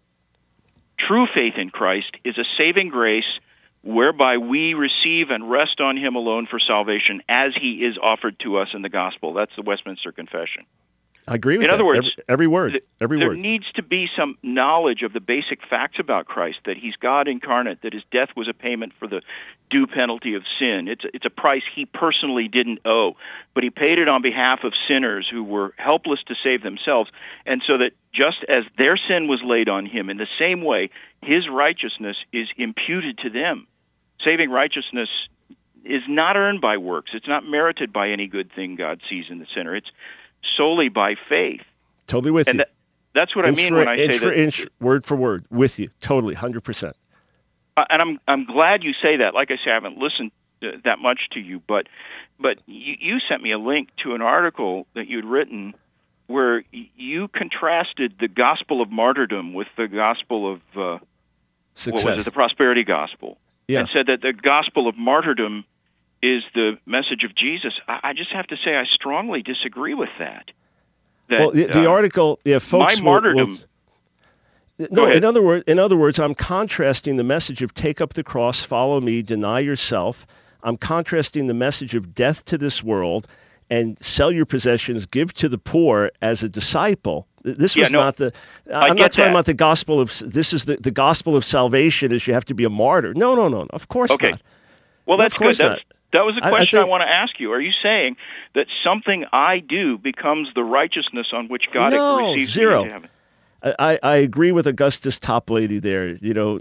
True faith in Christ is a saving grace whereby we receive and rest on Him alone for salvation as He is offered to us in the gospel. That's the Westminster Confession. I agree with that. In other words, every word. There needs to be some knowledge of the basic facts about Christ, that He's God incarnate, that His death was a payment for the due penalty of sin. It's a price He personally didn't owe, but He paid it on behalf of sinners who were helpless to save themselves, and so that just as their sin was laid on Him, in the same way, His righteousness is imputed to them. Saving righteousness is not earned by works. It's not merited by any good thing God sees in the sinner. It's solely by faith. Totally with you. That's what I mean when I say that. Inch for inch, word for word, with you. Totally, 100%. And I'm glad you say that. Like I say, I haven't listened that much to you, but you sent me a link to an article that you'd written where you contrasted the gospel of martyrdom with the gospel of success. What was it? The prosperity gospel. Yeah. And said that the gospel of martyrdom is the message of Jesus. I just have to say I strongly disagree with that. Well, the article, folks. My martyrdom. In other words, I'm contrasting the message of take up the cross, follow me, deny yourself. I'm contrasting the message of death to this world and sell your possessions, give to the poor as a disciple. This was not the. I'm not talking about the gospel of. This is the gospel of salvation. Is you have to be a martyr? No. Of course not. Well, that's good. That was a question I want to ask you. Are you saying that something I do becomes the righteousness on which God receives me into heaven? I agree with Augustus Toplady there.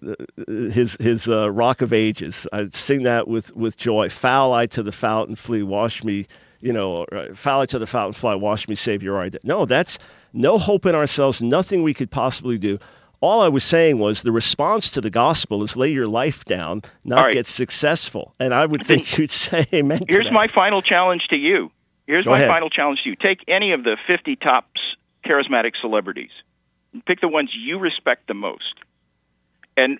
His Rock of Ages. I sing that with joy. Foul I to the fountain, flee, wash me. Foul I to the fountain, fly, wash me, Savior. No, that's no hope in ourselves. Nothing we could possibly do. All I was saying was the response to the gospel is lay your life down, not get successful. And I would think you'd say amen to that. Here's my final challenge to you. Final challenge to you. Take any of the 50 top charismatic celebrities. Pick the ones you respect the most. And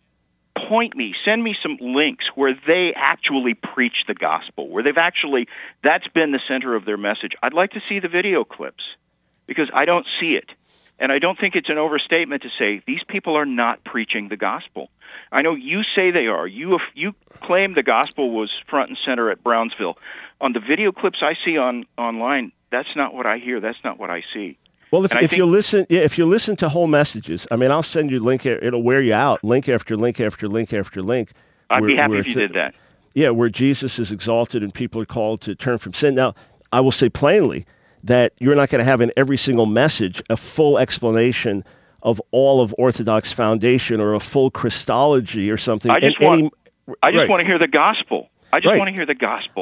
send me some links where they actually preach the gospel, where that's been the center of their message. I'd like to see the video clips because I don't see it. And I don't think it's an overstatement to say these people are not preaching the gospel. I know you say they are. You claim the gospel was front and center at Brownsville. On the video clips I see online, that's not what I hear. That's not what I see. Well, if you listen to whole messages, I mean, I'll send you a link. It'll wear you out. Link after link after link after link. I'd be happy if you did that. Yeah, where Jesus is exalted and people are called to turn from sin. Now, I will say plainly that you're not going to have in every single message a full explanation of all of Orthodox foundation or a full Christology or something. I just want to hear the gospel. I just want to hear the gospel.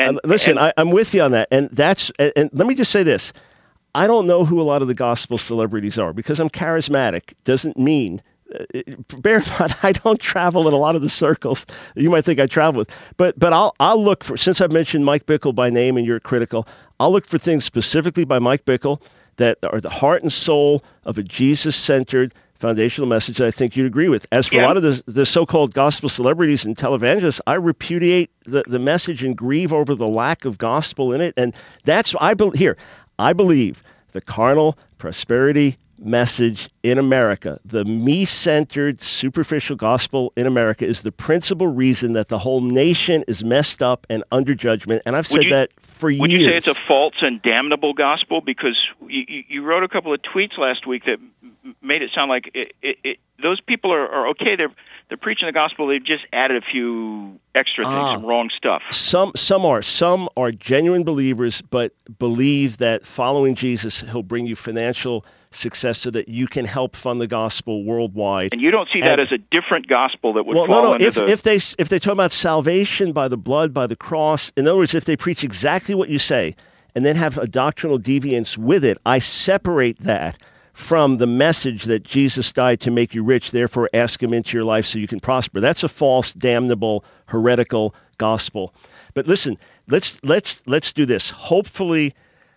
I'm with you on that. And let me just say this. I don't know who a lot of the gospel celebrities are because I'm charismatic. Doesn't mean, bear in mind, I don't travel in a lot of the circles that you might think I travel with. But I'll look for, since I've mentioned Mike Bickle by name and you're critical, I'll look for things specifically by Mike Bickle that are the heart and soul of a Jesus-centered foundational message that I think you'd agree with. As for a lot of the so-called gospel celebrities and televangelists, I repudiate the message and grieve over the lack of gospel in it. And that's, I believe the carnal prosperity message in America, the me-centered, superficial gospel in America is the principal reason that the whole nation is messed up and under judgment. And I've said that for years. Would you say it's a false and damnable gospel? Because you wrote a couple of tweets last week that made it sound like those people are okay. They're preaching the gospel. They've just added a few extra things, some wrong stuff. Some are genuine believers, but believe that following Jesus, he'll bring you financial success so that you can help fund the gospel worldwide. And you don't see that as a different gospel that would fall under if they talk about salvation by the blood, by the cross, in other words, if they preach exactly what you say and then have a doctrinal deviance with it, I separate that from the message that Jesus died to make you rich, therefore ask him into your life so you can prosper. That's a false, damnable, heretical gospel. But listen, let's do this. Hopefully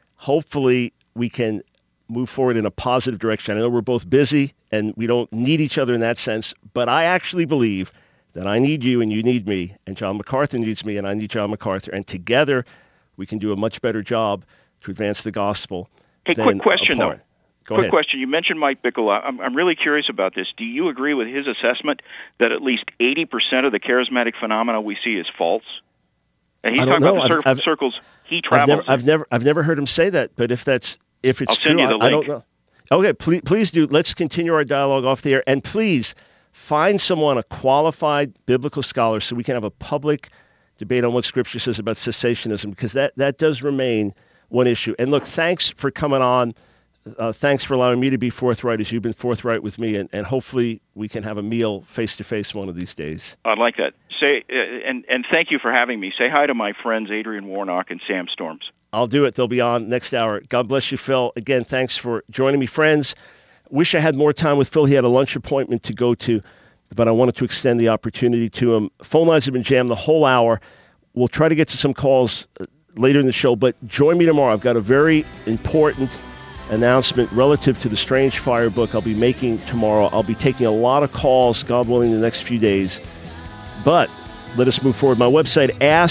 we can move forward in a positive direction. I know we're both busy and we don't need each other in that sense, but I actually believe that I need you and you need me, and John MacArthur needs me and I need John MacArthur, and together we can do a much better job to advance the gospel. Hey, quick question apart. though. Quick question. You mentioned Mike Bickle. I'm really curious about this. Do you agree with his assessment that at least 80% of the charismatic phenomena we see is false? And he's talking about the circles he travels. I've never heard him say that. But if it's true, I don't know. Okay, please do. Let's continue our dialogue off the air, and please find someone, a qualified biblical scholar, so we can have a public debate on what Scripture says about cessationism, because that does remain one issue. And look, thanks for coming on. Thanks for allowing me to be forthright as you've been forthright with me, and hopefully we can have a meal face-to-face one of these days. I'd like that. And thank you for having me. Say hi to my friends Adrian Warnock and Sam Storms. I'll do it. They'll be on next hour. God bless you, Phil. Again, thanks for joining me, friends. Wish I had more time with Phil. He had a lunch appointment to go to, but I wanted to extend the opportunity to him. Phone lines have been jammed the whole hour. We'll try to get to some calls later in the show, but join me tomorrow. I've got a very important announcement relative to the Strange Fire book I'll be making tomorrow. I'll be taking a lot of calls, God willing, in the next few days. But let us move forward. My website,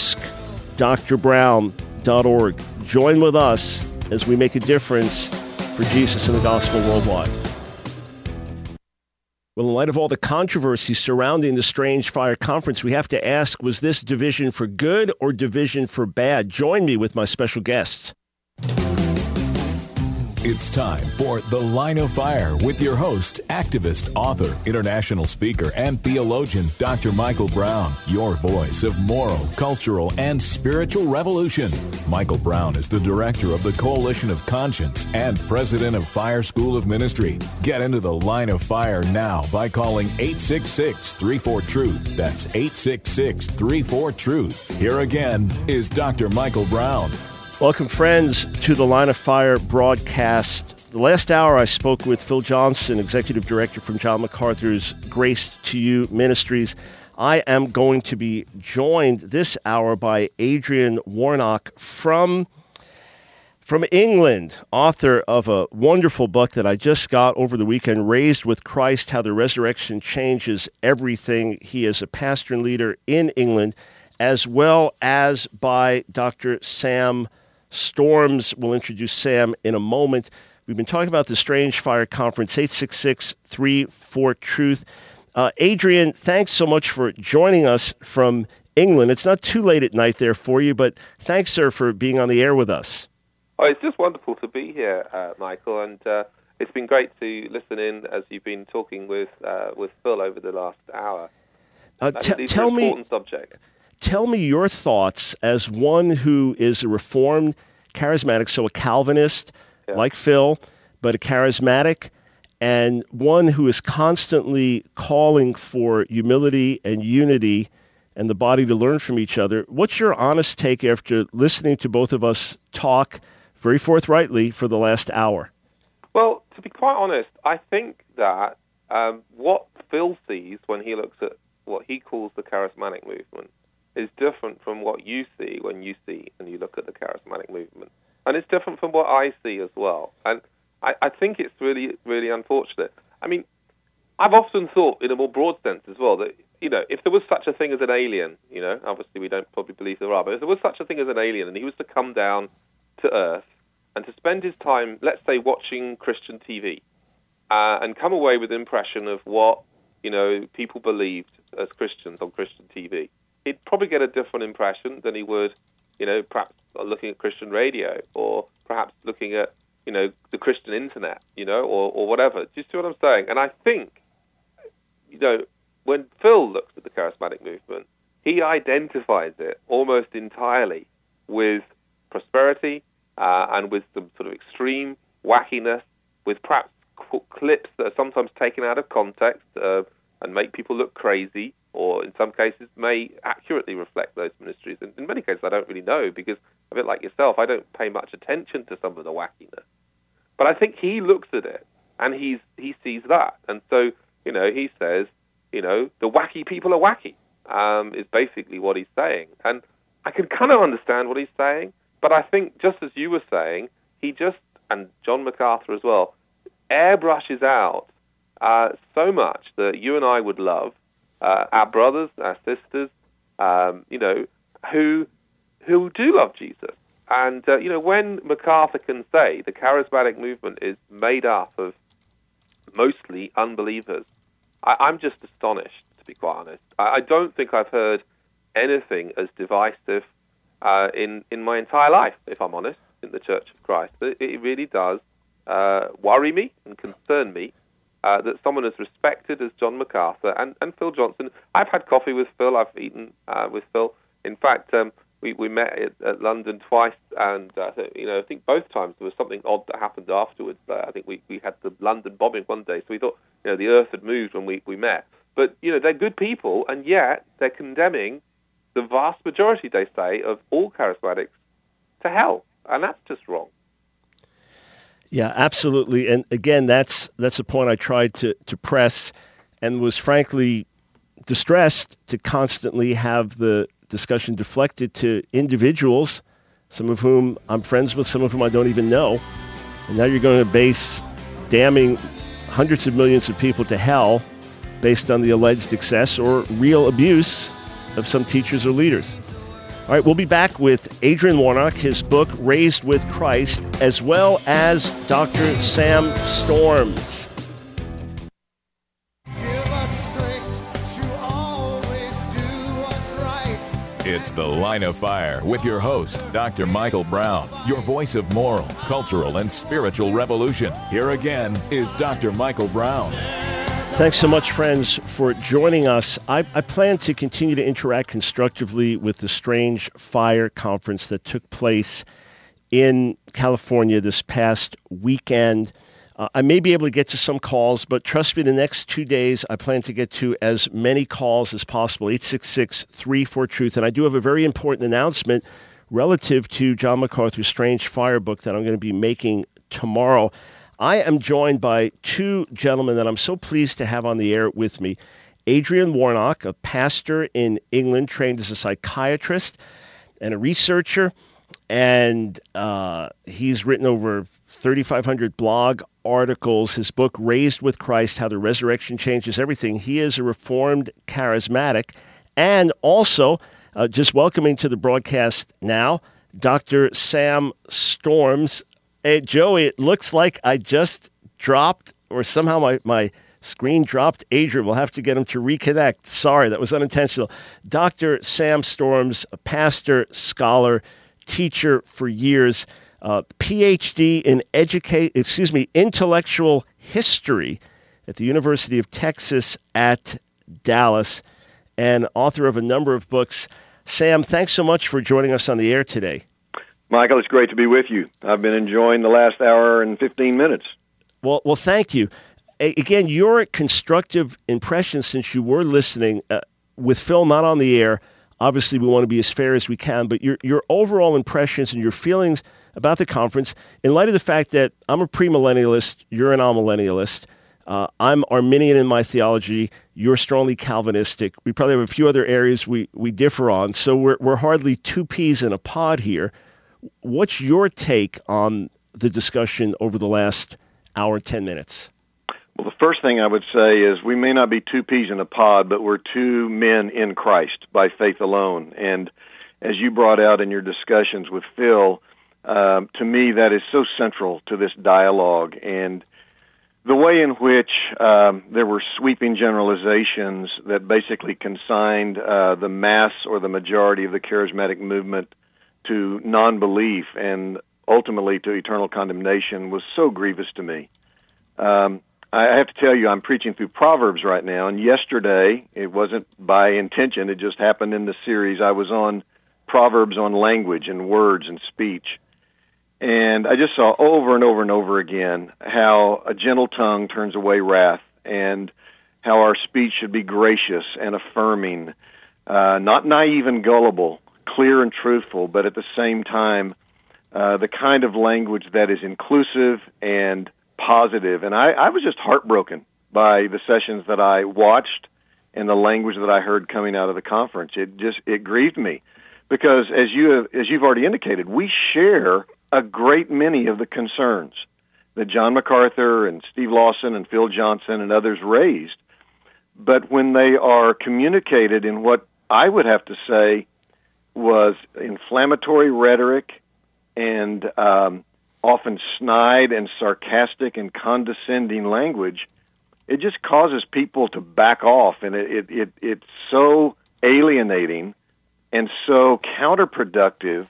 AskDrBrown.org. Join with us as we make a difference for Jesus and the gospel worldwide. Well, in light of all the controversy surrounding the Strange Fire Conference, we have to ask, was this division for good or division for bad? Join me with my special guests. It's time for The Line of Fire with your host, activist, author, international speaker, and theologian, Dr. Michael Brown, your voice of moral, cultural, and spiritual revolution. Michael Brown is the director of the Coalition of Conscience and president of Fire School of Ministry. Get into The Line of Fire now by calling 866-34-TRUTH. That's 866-34-TRUTH. Here again is Dr. Michael Brown. Welcome, friends, to the Line of Fire broadcast. The last hour, I spoke with Phil Johnson, Executive Director from John MacArthur's Grace to You Ministries. I am going to be joined this hour by Adrian Warnock from England, author of a wonderful book that I just got over the weekend, Raised with Christ, How the Resurrection Changes Everything. He is a pastor and leader in England, as well as by Dr. Sam Storms. We'll introduce Sam in a moment. We've been talking about the Strange Fire Conference, 866-34-TRUTH. Adrian, thanks so much for joining us from England. It's not too late at night there for you, but thanks, sir, for being on the air with us. Oh, it's just wonderful to be here, Michael, and it's been great to listen in as you've been talking with Phil over the last hour. Tell me, important subject. Tell me your thoughts as one who is a Reformed charismatic, so a Calvinist like Phil, but a charismatic, and one who is constantly calling for humility and unity and the body to learn from each other. What's your honest take after listening to both of us talk very forthrightly for the last hour? Well, to be quite honest, I think that what Phil sees when he looks at what he calls the charismatic movement is different from what you see when you look at the charismatic movement. And it's different from what I see as well. And I think it's really, really unfortunate. I mean, I've often thought in a more broad sense as well that, if there was such a thing as an alien, obviously we don't probably believe there are, but if there was such a thing as an alien and he was to come down to Earth and to spend his time, let's say, watching Christian TV and come away with the impression of what, people believed as Christians on Christian TV, he'd probably get a different impression than he would, perhaps looking at Christian radio or perhaps looking at, the Christian internet, or whatever. Do you see what I'm saying? And I think, when Phil looks at the charismatic movement, he identifies it almost entirely with prosperity and with some sort of extreme wackiness, with perhaps clips that are sometimes taken out of context and make people look crazy, or in some cases may accurately reflect those ministries. And in many cases, I don't really know, because a bit like yourself, I don't pay much attention to some of the wackiness. But I think he looks at it, and he sees that. And so, he says, the wacky people are wacky, is basically what he's saying. And I can kind of understand what he's saying, but I think, just as you were saying, and John MacArthur as well, airbrushes out so much that you and I would love, our brothers, our sisters, who do love Jesus. And, when MacArthur can say the charismatic movement is made up of mostly unbelievers, I'm just astonished, to be quite honest. I don't think I've heard anything as divisive in my entire life, if I'm honest, in the Church of Christ. It really does worry me and concern me that someone as respected as John MacArthur and Phil Johnson. I've had coffee with Phil. I've eaten with Phil. In fact, we met at London twice, and I think both times there was something odd that happened afterwards. I think we had the London bombing one day, so we thought the earth had moved when we met. But they're good people, and yet they're condemning the vast majority, they say, of all charismatics to hell, and that's just wrong. Yeah, absolutely. And again, that's a point I tried to press, and was frankly distressed to constantly have the discussion deflected to individuals, some of whom I'm friends with, some of whom I don't even know. And now you're going to base damning hundreds of millions of people to hell based on the alleged excess or real abuse of some teachers or leaders. All right, we'll be back with Adrian Warnock, his book, Raised with Christ, as well as Dr. Sam Storms. It's It's The Line of Fire with your host, Dr. Michael Brown, your voice of moral, cultural, and spiritual revolution. Here again is Dr. Michael Brown. Thanks so much, friends, for joining us. I plan to continue to interact constructively with the Strange Fire Conference that took place in California this past weekend. I may be able to get to some calls, but trust me, the next 2 days, I plan to get to as many calls as possible, 866-34-TRUTH. And I do have a very important announcement relative to John MacArthur's Strange Fire book that I'm going to be making tomorrow. I am joined by two gentlemen that I'm so pleased to have on the air with me. Adrian Warnock, a pastor in England, trained as a psychiatrist and a researcher, and he's written over 3,500 blog articles. His book, Raised with Christ, How the Resurrection Changes Everything. He is a Reformed charismatic, and also just welcoming to the broadcast now, Dr. Sam Storms. Hey, Joey, it looks like I just dropped, or somehow my screen dropped Adrian. We'll have to get him to reconnect. Sorry, that was unintentional. Dr. Sam Storms, a pastor, scholar, teacher for years, PhD in intellectual history at the University of Texas at Dallas, and author of a number of books. Sam, thanks so much for joining us on the air today. Michael, it's great to be with you. I've been enjoying the last hour and 15 minutes. Well, thank you. Again, your constructive impression since you were listening, with Phil not on the air, obviously we want to be as fair as we can, but your overall impressions and your feelings about the conference, in light of the fact that I'm a premillennialist, you're an amillennialist, I'm Arminian in my theology, you're strongly Calvinistic. We probably have a few other areas we differ on, so we're hardly two peas in a pod here. What's your take on the discussion over the last hour, 10 minutes? Well, the first thing I would say is we may not be two peas in a pod, but we're two men in Christ by faith alone. And as you brought out in your discussions with Phil, to me that is so central to this dialogue. And the way in which there were sweeping generalizations that basically consigned the mass or the majority of the charismatic movement to non-belief and ultimately to eternal condemnation was so grievous to me. I have to tell you, I'm preaching through Proverbs right now, and yesterday, it wasn't by intention, it just happened in the series, I was on Proverbs on language and words and speech. And I just saw over and over and over again how a gentle tongue turns away wrath, and how our speech should be gracious and affirming, not naive and gullible, clear and truthful, but at the same time, the kind of language that is inclusive and positive. And I was just heartbroken by the sessions that I watched and the language that I heard coming out of the conference. It grieved me because, as you've already indicated, we share a great many of the concerns that John MacArthur and Steve Lawson and Phil Johnson and others raised. But when they are communicated in what I would have to say was inflammatory rhetoric and often snide and sarcastic and condescending language, it just causes people to back off, and it's so alienating and so counterproductive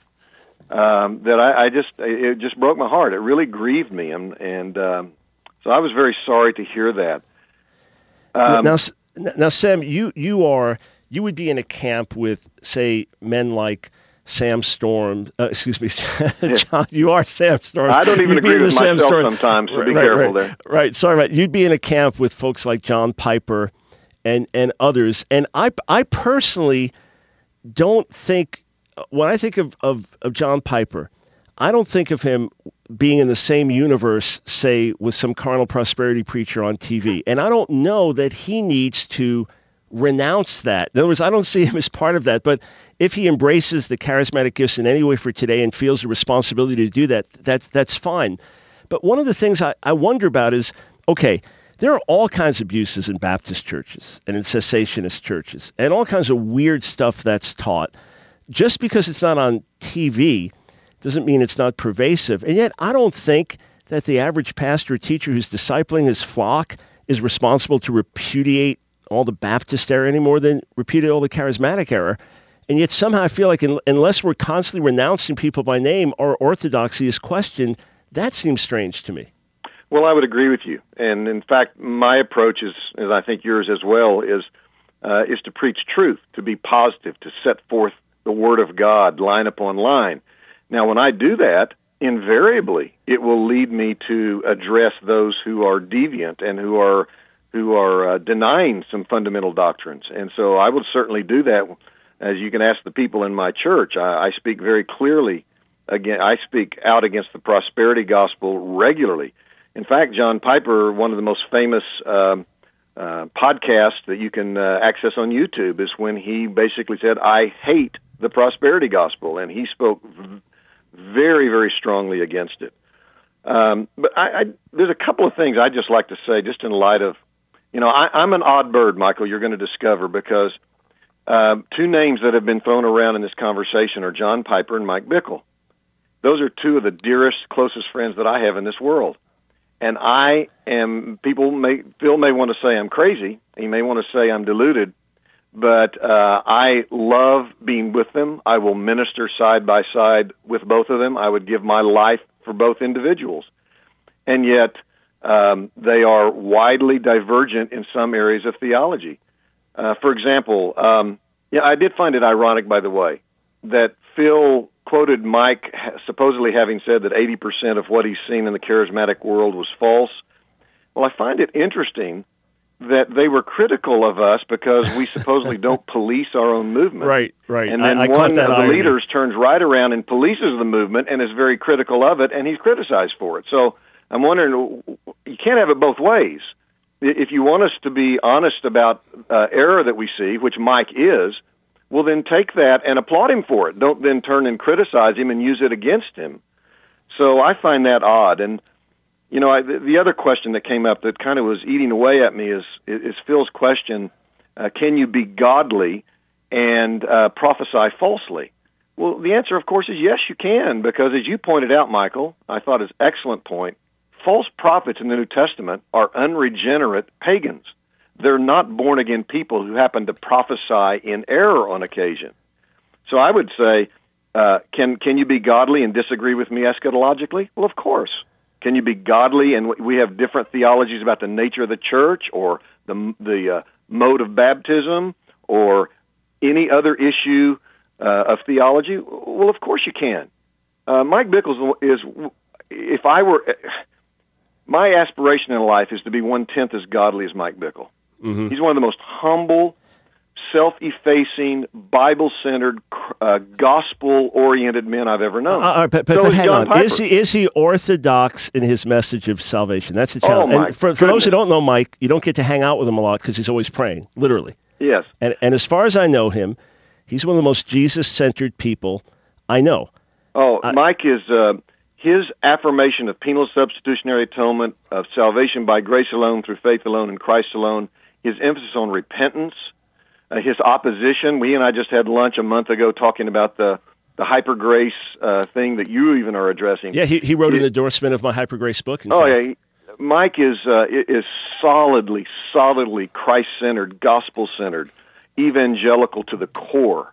that it just broke my heart. It really grieved me, and so I was very sorry to hear that. Now, Sam, you would be in a camp with, say, men like Sam Storm. John, you are Sam Storm. I don't even agree with myself sometimes, so be careful there. Right, sorry, right. You'd be in a camp with folks like John Piper and others. And I personally don't think, when I think of John Piper, I don't think of him being in the same universe, say, with some carnal prosperity preacher on TV. And I don't know that he needs to renounce that. In other words, I don't see him as part of that. But if he embraces the charismatic gifts in any way for today and feels the responsibility to do that, that's fine. But one of the things I wonder about is, okay, there are all kinds of abuses in Baptist churches and in cessationist churches and all kinds of weird stuff that's taught. Just because it's not on TV doesn't mean it's not pervasive. And yet I don't think that the average pastor or teacher who's discipling his flock is responsible to repudiate all the Baptist error any more than repudiate all the charismatic error. And yet somehow I feel like unless we're constantly renouncing people by name, our orthodoxy is questioned. That seems strange to me. Well, I would agree with you. And in fact, my approach is, as I think yours as well, is to preach truth, to be positive, to set forth the Word of God line upon line. Now, when I do that, invariably it will lead me to address those who are deviant and who are denying some fundamental doctrines. And so I will certainly do that. As you can ask the people in my church, I speak very clearly. Again, I speak out against the prosperity gospel regularly. In fact, John Piper, one of the most famous podcasts that you can access on YouTube, is when he basically said, "I hate the prosperity gospel," and he spoke very, very strongly against it. But there's a couple of things I'd just like to say, just in light of, I'm an odd bird, Michael, you're going to discover, because two names that have been thrown around in this conversation are John Piper and Mike Bickle. Those are two of the dearest, closest friends that I have in this world. And Phil may want to say I'm crazy. He may want to say I'm deluded. But I love being with them. I will minister side by side with both of them. I would give my life for both individuals. And yet they are widely divergent in some areas of theology. For example, I did find it ironic, by the way, that Phil quoted Mike supposedly having said that 80% of what he's seen in the charismatic world was false. Well, I find it interesting that they were critical of us because we supposedly don't police our own movement. Right. And then one of the leaders turns right around and polices the movement and is very critical of it, and he's criticized for it. So I'm wondering, you can't have it both ways. If you want us to be honest about error that we see, which Mike is, well, then take that and applaud him for it. Don't then turn and criticize him and use it against him. So I find that odd. And, the other question that came up that kind of was eating away at me is Phil's question, can you be godly and prophesy falsely? Well, the answer, of course, is yes, you can, because as you pointed out, Michael, I thought is an excellent point, false prophets in the New Testament are unregenerate pagans. They're not born-again people who happen to prophesy in error on occasion. So I would say, can you be godly and disagree with me eschatologically? Well, of course. Can you be godly and we have different theologies about the nature of the church or the mode of baptism or any other issue of theology? Well, of course you can. Mike Bickle is, if I were, my aspiration in life is to be 1/10 as godly as Mike Bickle. Mm-hmm. He's one of the most humble, self-effacing, Bible-centered, gospel-oriented men I've ever known. But hang on. Is he orthodox in his message of salvation? That's the challenge. Oh, and for those who don't know Mike, you don't get to hang out with him a lot because he's always praying, literally. Yes. And as far as I know him, he's one of the most Jesus-centered people I know. Oh, Mike is... his affirmation of penal substitutionary atonement, of salvation by grace alone, through faith alone, in Christ alone, his emphasis on repentance, his opposition. We and I just had lunch a month ago talking about the hyper grace thing that you even are addressing. Yeah, he wrote an endorsement of my hyper grace book. Yeah, Mike is solidly Christ-centered, gospel-centered, evangelical to the core.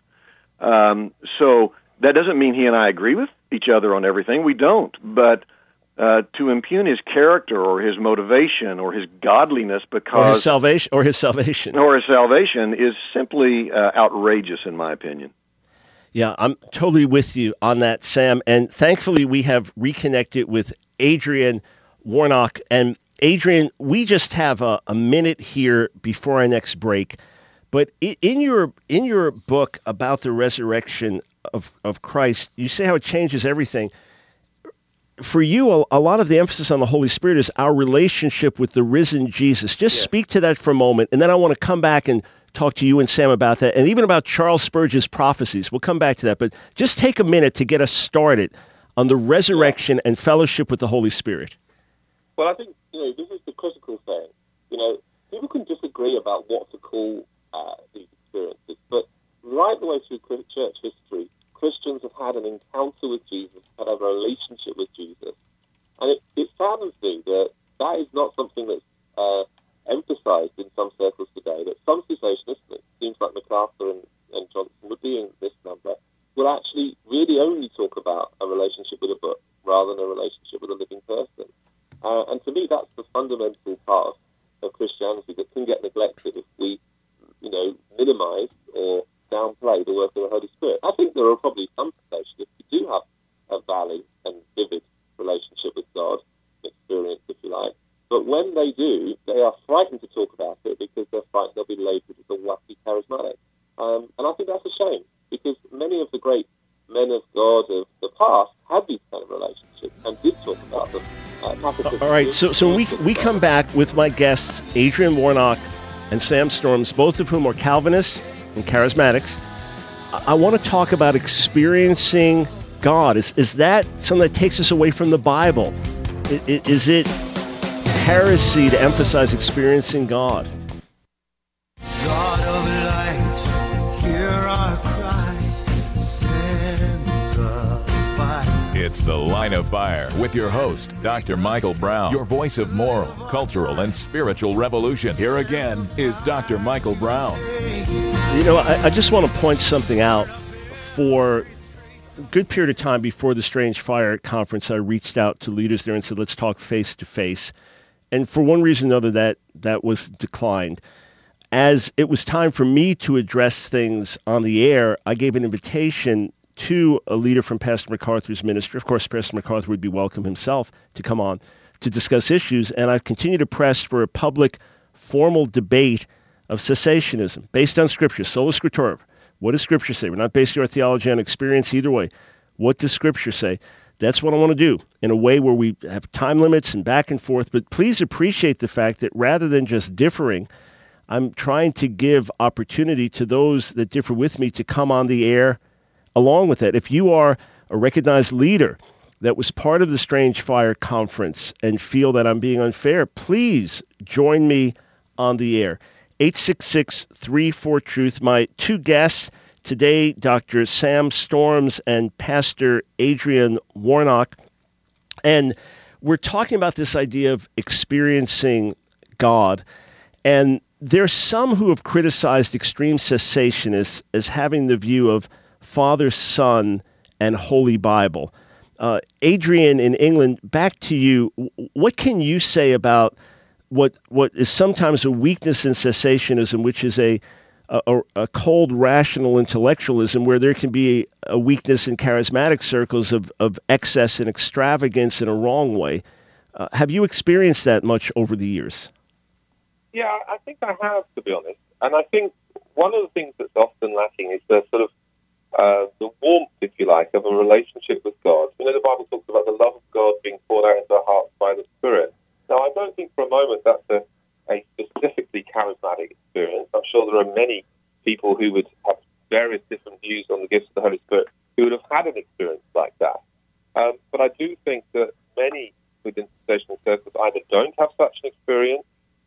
So that doesn't mean he and I agree with each other on everything. We don't. But to impugn his character or his motivation or his godliness because... Or his salvation is simply outrageous, in my opinion. Yeah, I'm totally with you on that, Sam. And thankfully, we have reconnected with Adrian Warnock. And Adrian, we just have a minute here before our next break. But in your book about the resurrection of Christ, you say how it changes everything. For you, a lot of the emphasis on the Holy Spirit is our relationship with the risen Jesus. Just speak to that for a moment, and then I want to come back and talk to you and Sam about that, and even about Charles Spurgeon's prophecies. We'll come back to that, but just take a minute to get us started on the resurrection and fellowship with the Holy Spirit. Well, I think this is the critical thing. People can disagree about what to call these experiences, but right the way through church history, Christians have had an encounter with Jesus, had a relationship with Jesus. And it saddens me that is not something that's emphasized in some circles today, that some cessationists, it seems like MacArthur and and Johnson would be in this number, will actually really only talk about a relationship with a book rather than a relationship with a living person. And to me, that's the fundamental part of Christianity that can get neglected if we, minimize or downplay the work of the Holy Spirit. I think there are probably some places if you do have a valid and vivid relationship with God, experience, if you like. But when they do, they are frightened to talk about it because they're frightened they'll be labelled as a wacky charismatic. And I think that's a shame, because many of the great men of God of the past had these kind of relationships and did talk about them. All right, so we come back with my guests, Adrian Warnock and Sam Storms, both of whom are Calvinists and charismatics. I want to talk about experiencing God. Is that something that takes us away from the Bible? Is it heresy to emphasize experiencing God? God of light, hear our cry, send the fire. It's The Line of Fire with your host, Dr. Michael Brown, your voice of moral, cultural, and spiritual revolution. Here again is Dr. Michael Brown. I just want to point something out. For a good period of time before the Strange Fire conference, I reached out to leaders there and said, let's talk face to face. And for one reason or another, that was declined. As it was time for me to address things on the air, I gave an invitation to a leader from Pastor MacArthur's ministry. Of course, Pastor MacArthur would be welcome himself to come on to discuss issues. And I've continued to press for a public, formal debate of cessationism based on Scripture, sola scriptura. What does Scripture say? We're not basing our theology on experience either way. What does Scripture say? That's what I want to do in a way where we have time limits and back and forth. But please appreciate the fact that rather than just differing, I'm trying to give opportunity to those that differ with me to come on the air along with that. If you are a recognized leader that was part of the Strange Fire conference and feel that I'm being unfair, please join me on the air. 866-34-TRUTH. My two guests today, Dr. Sam Storms and Pastor Adrian Warnock. And we're talking about this idea of experiencing God. And there's some who have criticized extreme cessationists as having the view of Father, Son, and Holy Bible. Adrian in England, back to you. What can you say about what is sometimes a weakness in cessationism, which is a cold, rational intellectualism, where there can be a weakness in charismatic circles of excess and extravagance in a wrong way? Have you experienced that much over the years? Yeah, I think I have, to be honest. And I think one of the things that's often lacking is the sort of the warmth, if you like, of a relationship with God. The Bible talks about the love of God being poured out into our hearts by the Spirit. Now, I don't think for a moment that's a specifically charismatic experience. I'm sure there are many people who would have various different views on the gifts of the Holy Spirit who would have had an experience like that. But I do think that many within cessational circles either don't have such an experience,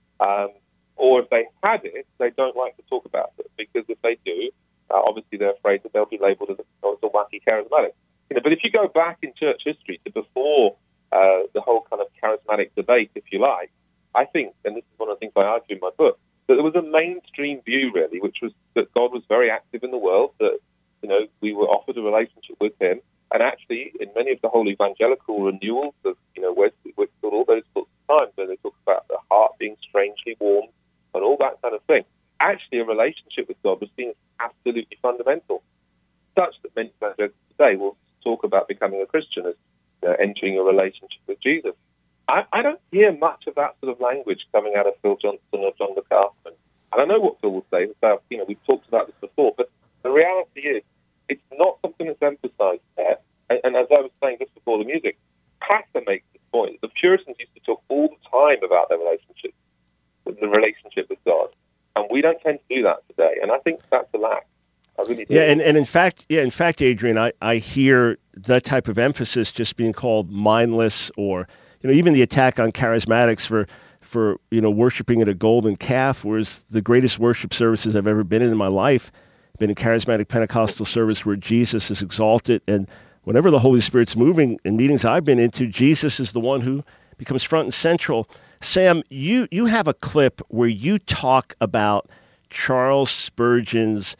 or if they had it, they don't like to talk about it, because if they do, obviously they're afraid that they'll be labelled as a wacky charismatic. But if you go back in church history to before the whole kind of charismatic debate, if you like, I think, and this is one of the things I argue in my book, that there was a mainstream view, really, which was that God was very active in the world, that, we were offered a relationship with him, and actually, in many of the whole evangelical renewals of, Wesley, Whitfield, all those sorts of times, where they talk about the heart being strangely warm and all that kind of thing, actually a relationship with God was seen as absolutely fundamental, such that many evangelicals today will talk about becoming a Christian as entering a relationship with Jesus. I don't hear much of that sort of language coming out of Phil Johnson or John MacArthur. And I know what Phil will say about, we've talked about this before, but the reality is it's not something that's emphasized there. And as I was saying just before the music, Pastor makes this point. The Puritans used to talk all the time about their relationship, the relationship with God. And we don't tend to do that today. And I think that's a lack. I really do. Yeah, and in fact, Adrian, I hear that type of emphasis just being called mindless, or even the attack on charismatics for worshiping at a golden calf, whereas the greatest worship services I've ever been in my life, been a charismatic Pentecostal service where Jesus is exalted, and whenever the Holy Spirit's moving in meetings I've been into, Jesus is the one who becomes front and central. Sam, you have a clip where you talk about Charles Spurgeon's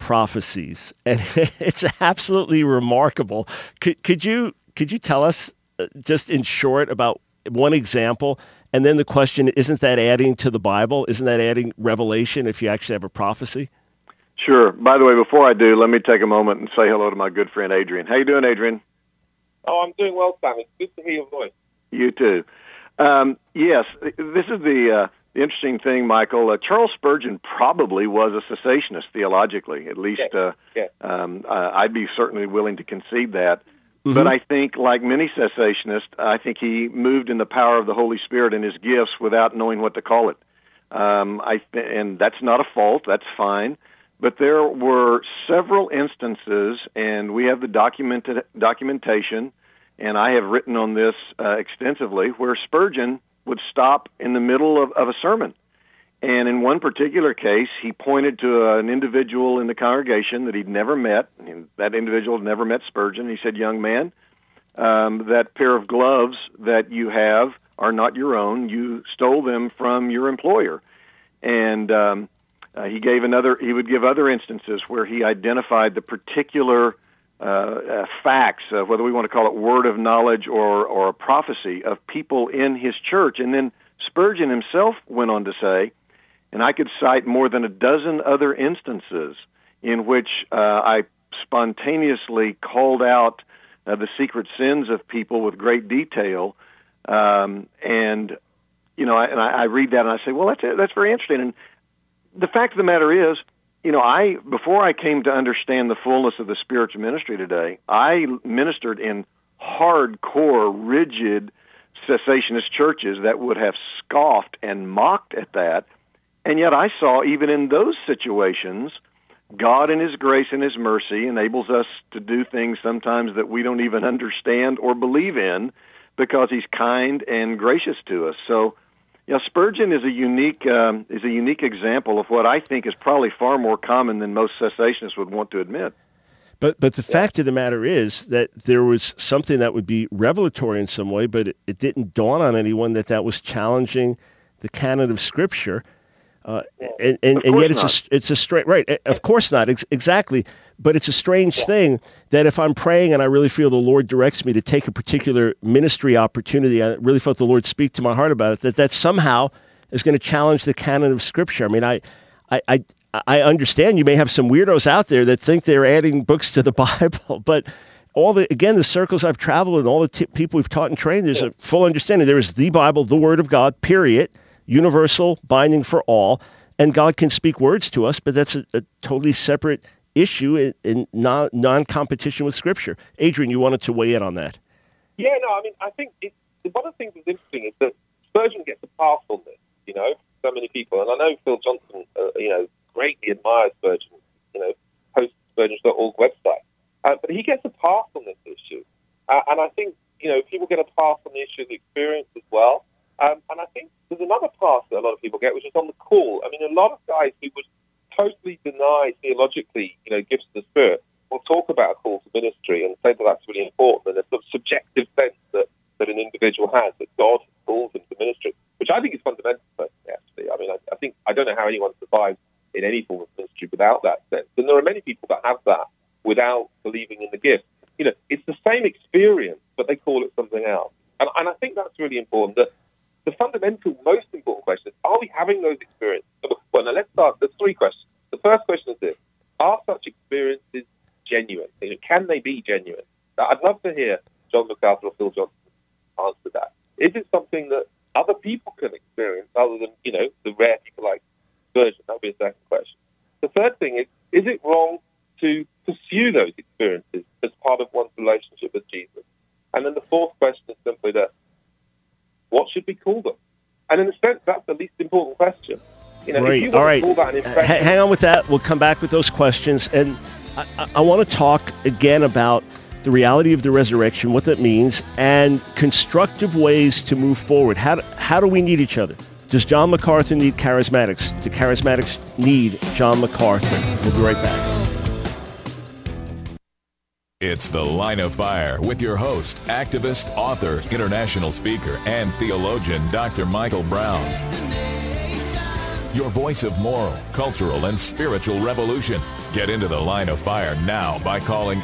prophecies, and it's absolutely remarkable. Could you tell us just in short about one example? And then the question, isn't that adding to the Bible? Isn't that adding revelation if you actually have a prophecy? Sure. By the way, before I do, let me take a moment and say hello to my good friend Adrian. How you doing, Adrian? Oh, I'm doing well, Sam. It's good to hear your voice. You too. Yes, this is the interesting thing, Michael. Charles Spurgeon probably was a cessationist theologically. At least I'd be certainly willing to concede that. Mm-hmm. But I think, like many cessationists, I think he moved in the power of the Holy Spirit and his gifts without knowing what to call it. And that's not a fault. That's fine. But there were several instances, and we have the documentation, and I have written on this extensively, where Spurgeon would stop in the middle of a sermon. And in one particular case, he pointed to an individual in the congregation that he'd never met, and that individual had never met Spurgeon. He said, "Young man, that pair of gloves that you have are not your own. You stole them from your employer." And he would give other instances where he identified the particular facts, whether we want to call it word of knowledge or a prophecy of people in his church. And then Spurgeon himself went on to say, and I could cite more than a dozen other instances in which I spontaneously called out the secret sins of people with great detail. I read that and I say, well, that's very interesting. And the fact of the matter is, before I came to understand the fullness of the spiritual ministry today, I ministered in hardcore, rigid cessationist churches that would have scoffed and mocked at that. And yet I saw, even in those situations, God in His grace and His mercy enables us to do things sometimes that we don't even understand or believe in because He's kind and gracious to us. So, Spurgeon is a unique example of what I think is probably far more common than most cessationists would want to admit. But the fact of the matter is that there was something that would be revelatory in some way, but it didn't dawn on anyone that was challenging the canon of Scripture. And yet it's a strange, right? Of course not, exactly. But it's a strange thing that if I'm praying and I really feel the Lord directs me to take a particular ministry opportunity, I really felt the Lord speak to my heart about it, that somehow is going to challenge the canon of Scripture. I mean, I understand you may have some weirdos out there that think they're adding books to the Bible, but the circles I've traveled and all the people we've taught and trained, there's a full understanding. There is the Bible, the Word of God, period. Universal, binding for all, and God can speak words to us, but that's a totally separate issue in non-competition with Scripture. Adrian, you wanted to weigh in on that. Yeah, no, I mean, I think one of the things that's interesting is that Spurgeon gets a pass on this, so many people, and I know Phil Johnson, greatly admires Spurgeon, hosts Spurgeon.org website, but he gets a pass on this issue, and I think, people get a pass on the issue of the experience as well. And I think there's another pass that a lot of people get, which is on the call. I mean, a lot of guys who would totally deny theologically, gifts of the Spirit, will talk about a call to ministry and say that that's really important, and a sort of subjective sense that an individual has, that God calls him to ministry, which I think is fundamental, actually. I mean, I don't know how anyone survives in any form of ministry without that sense. And there are many people that have that without believing in the gift. It's the same experience, but they call it something else. And I think that's really important, that the fundamental, most important question is, are we having those experiences? Well, now let's start. There's three questions. The first question is this: are such experiences genuine? Can they be genuine? Now, I'd love to hear John MacArthur or Phil Johnson answer that. Is it something that other people can experience other than, the rare people like Spurgeon? That would be a second question. The third thing is it wrong to pursue those experiences as part of one's relationship with Jesus? And then the fourth question is simply that, what should we call them? And in a sense, that's the least important question. Right. All right. Hang on with that. We'll come back with those questions. And I want to talk again about the reality of the resurrection, what that means, and constructive ways to move forward. How do we need each other? Does John MacArthur need charismatics? Do charismatics need John MacArthur? We'll be right back. It's The Line of Fire with your host, activist, author, international speaker, and theologian, Dr. Michael Brown. Your voice of moral, cultural, and spiritual revolution. Get into the line of fire now by calling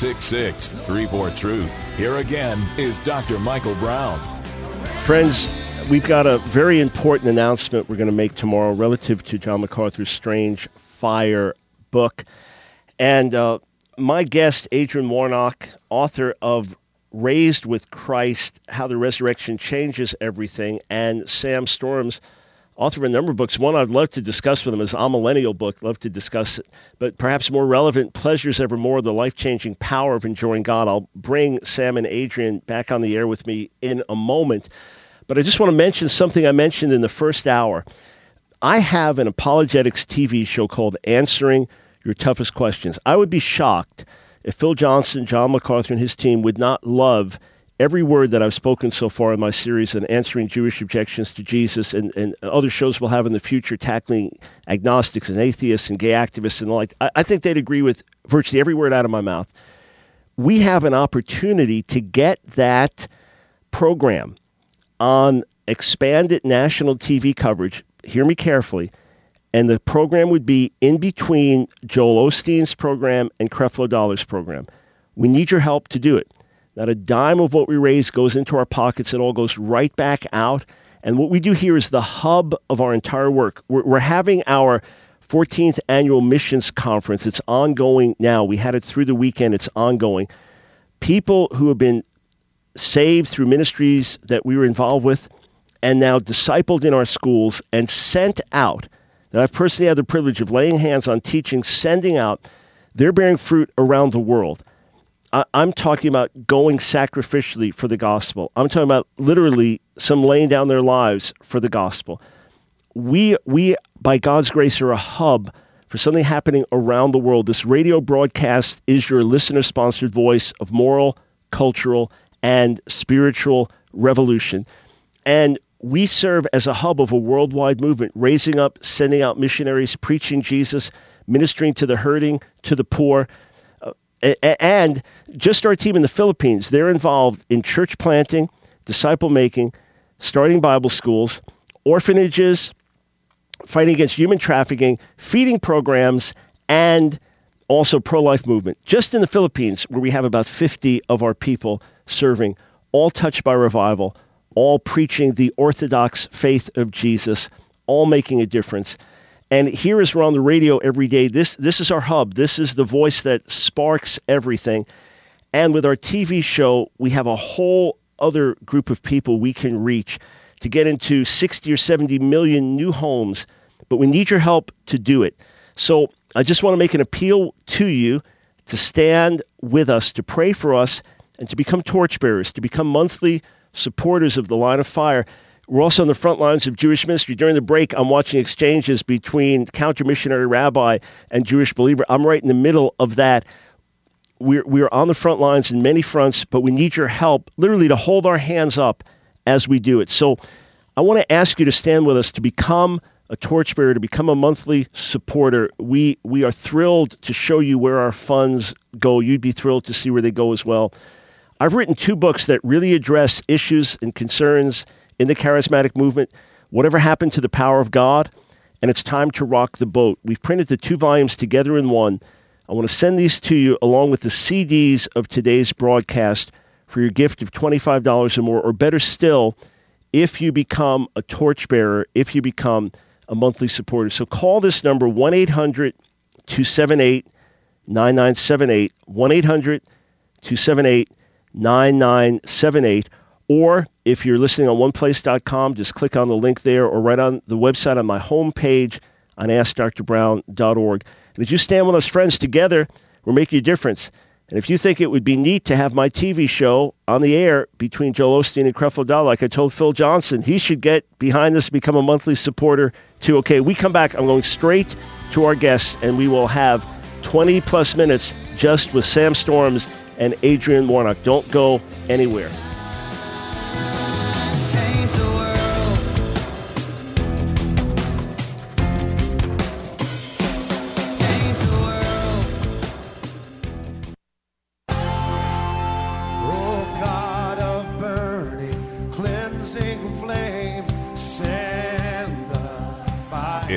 866-34-TRUTH. Here again is Dr. Michael Brown. Friends, we've got a very important announcement we're going to make tomorrow relative to John MacArthur's Strange Fire book. And my guest, Adrian Warnock, author of Raised with Christ, How the Resurrection Changes Everything, and Sam Storms, author of a number of books. One I'd love to discuss with him is a millennial book, love to discuss it, but perhaps more relevant, Pleasures Evermore, the life-changing power of enjoying God. I'll bring Sam and Adrian back on the air with me in a moment, but I just want to mention something I mentioned in the first hour. I have an apologetics TV show called Answering Your Toughest Questions. I would be shocked if Phil Johnson, John MacArthur, and his team would not love every word that I've spoken so far in my series on answering Jewish objections to Jesus, and other shows we'll have in the future tackling agnostics and atheists and gay activists and the like. I think they'd agree with virtually every word out of my mouth. We have an opportunity to get that program on expanded national TV coverage. Hear me carefully. And the program would be in between Joel Osteen's program and Creflo Dollar's program. We need your help to do it. Not a dime of what we raise goes into our pockets. It all goes right back out. And what we do here is the hub of our entire work. We're having our 14th annual missions conference. It's ongoing now. We had it through the weekend. It's ongoing. People who have been saved through ministries that we were involved with and now discipled in our schools and sent out, that I've personally had the privilege of laying hands on, teaching, sending out, they're bearing fruit around the world. I'm talking about going sacrificially for the gospel. I'm talking about literally some laying down their lives for the gospel. We, by God's grace, are a hub for something happening around the world. This radio broadcast is your listener-sponsored voice of moral, cultural, and spiritual revolution. And we serve as a hub of a worldwide movement, raising up, sending out missionaries, preaching Jesus, ministering to the hurting, to the poor. And just our team in the Philippines, they're involved in church planting, disciple making, starting Bible schools, orphanages, fighting against human trafficking, feeding programs, and also pro-life movement. Just in the Philippines, where we have about 50 of our people serving, all touched by revival, all preaching the Orthodox faith of Jesus, all making a difference. And here as we're on the radio every day, this is our hub. This is the voice that sparks everything. And with our TV show, we have a whole other group of people we can reach to get into 60 or 70 million new homes. But we need your help to do it. So I just want to make an appeal to you to stand with us, to pray for us, and to become torchbearers, to become monthly supporters of the Line of Fire. We're also on the front lines of Jewish ministry. During the break, I'm watching exchanges between counter-missionary rabbi and Jewish believer. I'm right in the middle of that. We're on the front lines in many fronts, but we need your help, literally, to hold our hands up as we do it. So I want to ask you to stand with us, to become a torchbearer, to become a monthly supporter. We are thrilled to show you where our funds go. You'd be thrilled to see where they go as well. I've written 2 books that really address issues and concerns in the charismatic movement, Whatever Happened to the Power of God, and It's Time to Rock the Boat. We've printed the 2 volumes together in one. I want to send these to you along with the CDs of today's broadcast for your gift of $25 or more, or better still, if you become a torchbearer, if you become a monthly supporter. So call this number, 1-800-278-9978, 1-800-278-9978, or if you're listening on oneplace.com, just click on the link there, or right on the website on my homepage on AskDrBrown.org. And as you stand with us, friends, together, we're making a difference. And if you think it would be neat to have my TV show on the air between Joel Osteen and Creflo Dollar, like I told Phil Johnson, he should get behind this, become a monthly supporter too. Okay, we come back. I'm going straight to our guests, and we will have 20-plus minutes just with Sam Storms and Adrian Warnock. Don't go anywhere.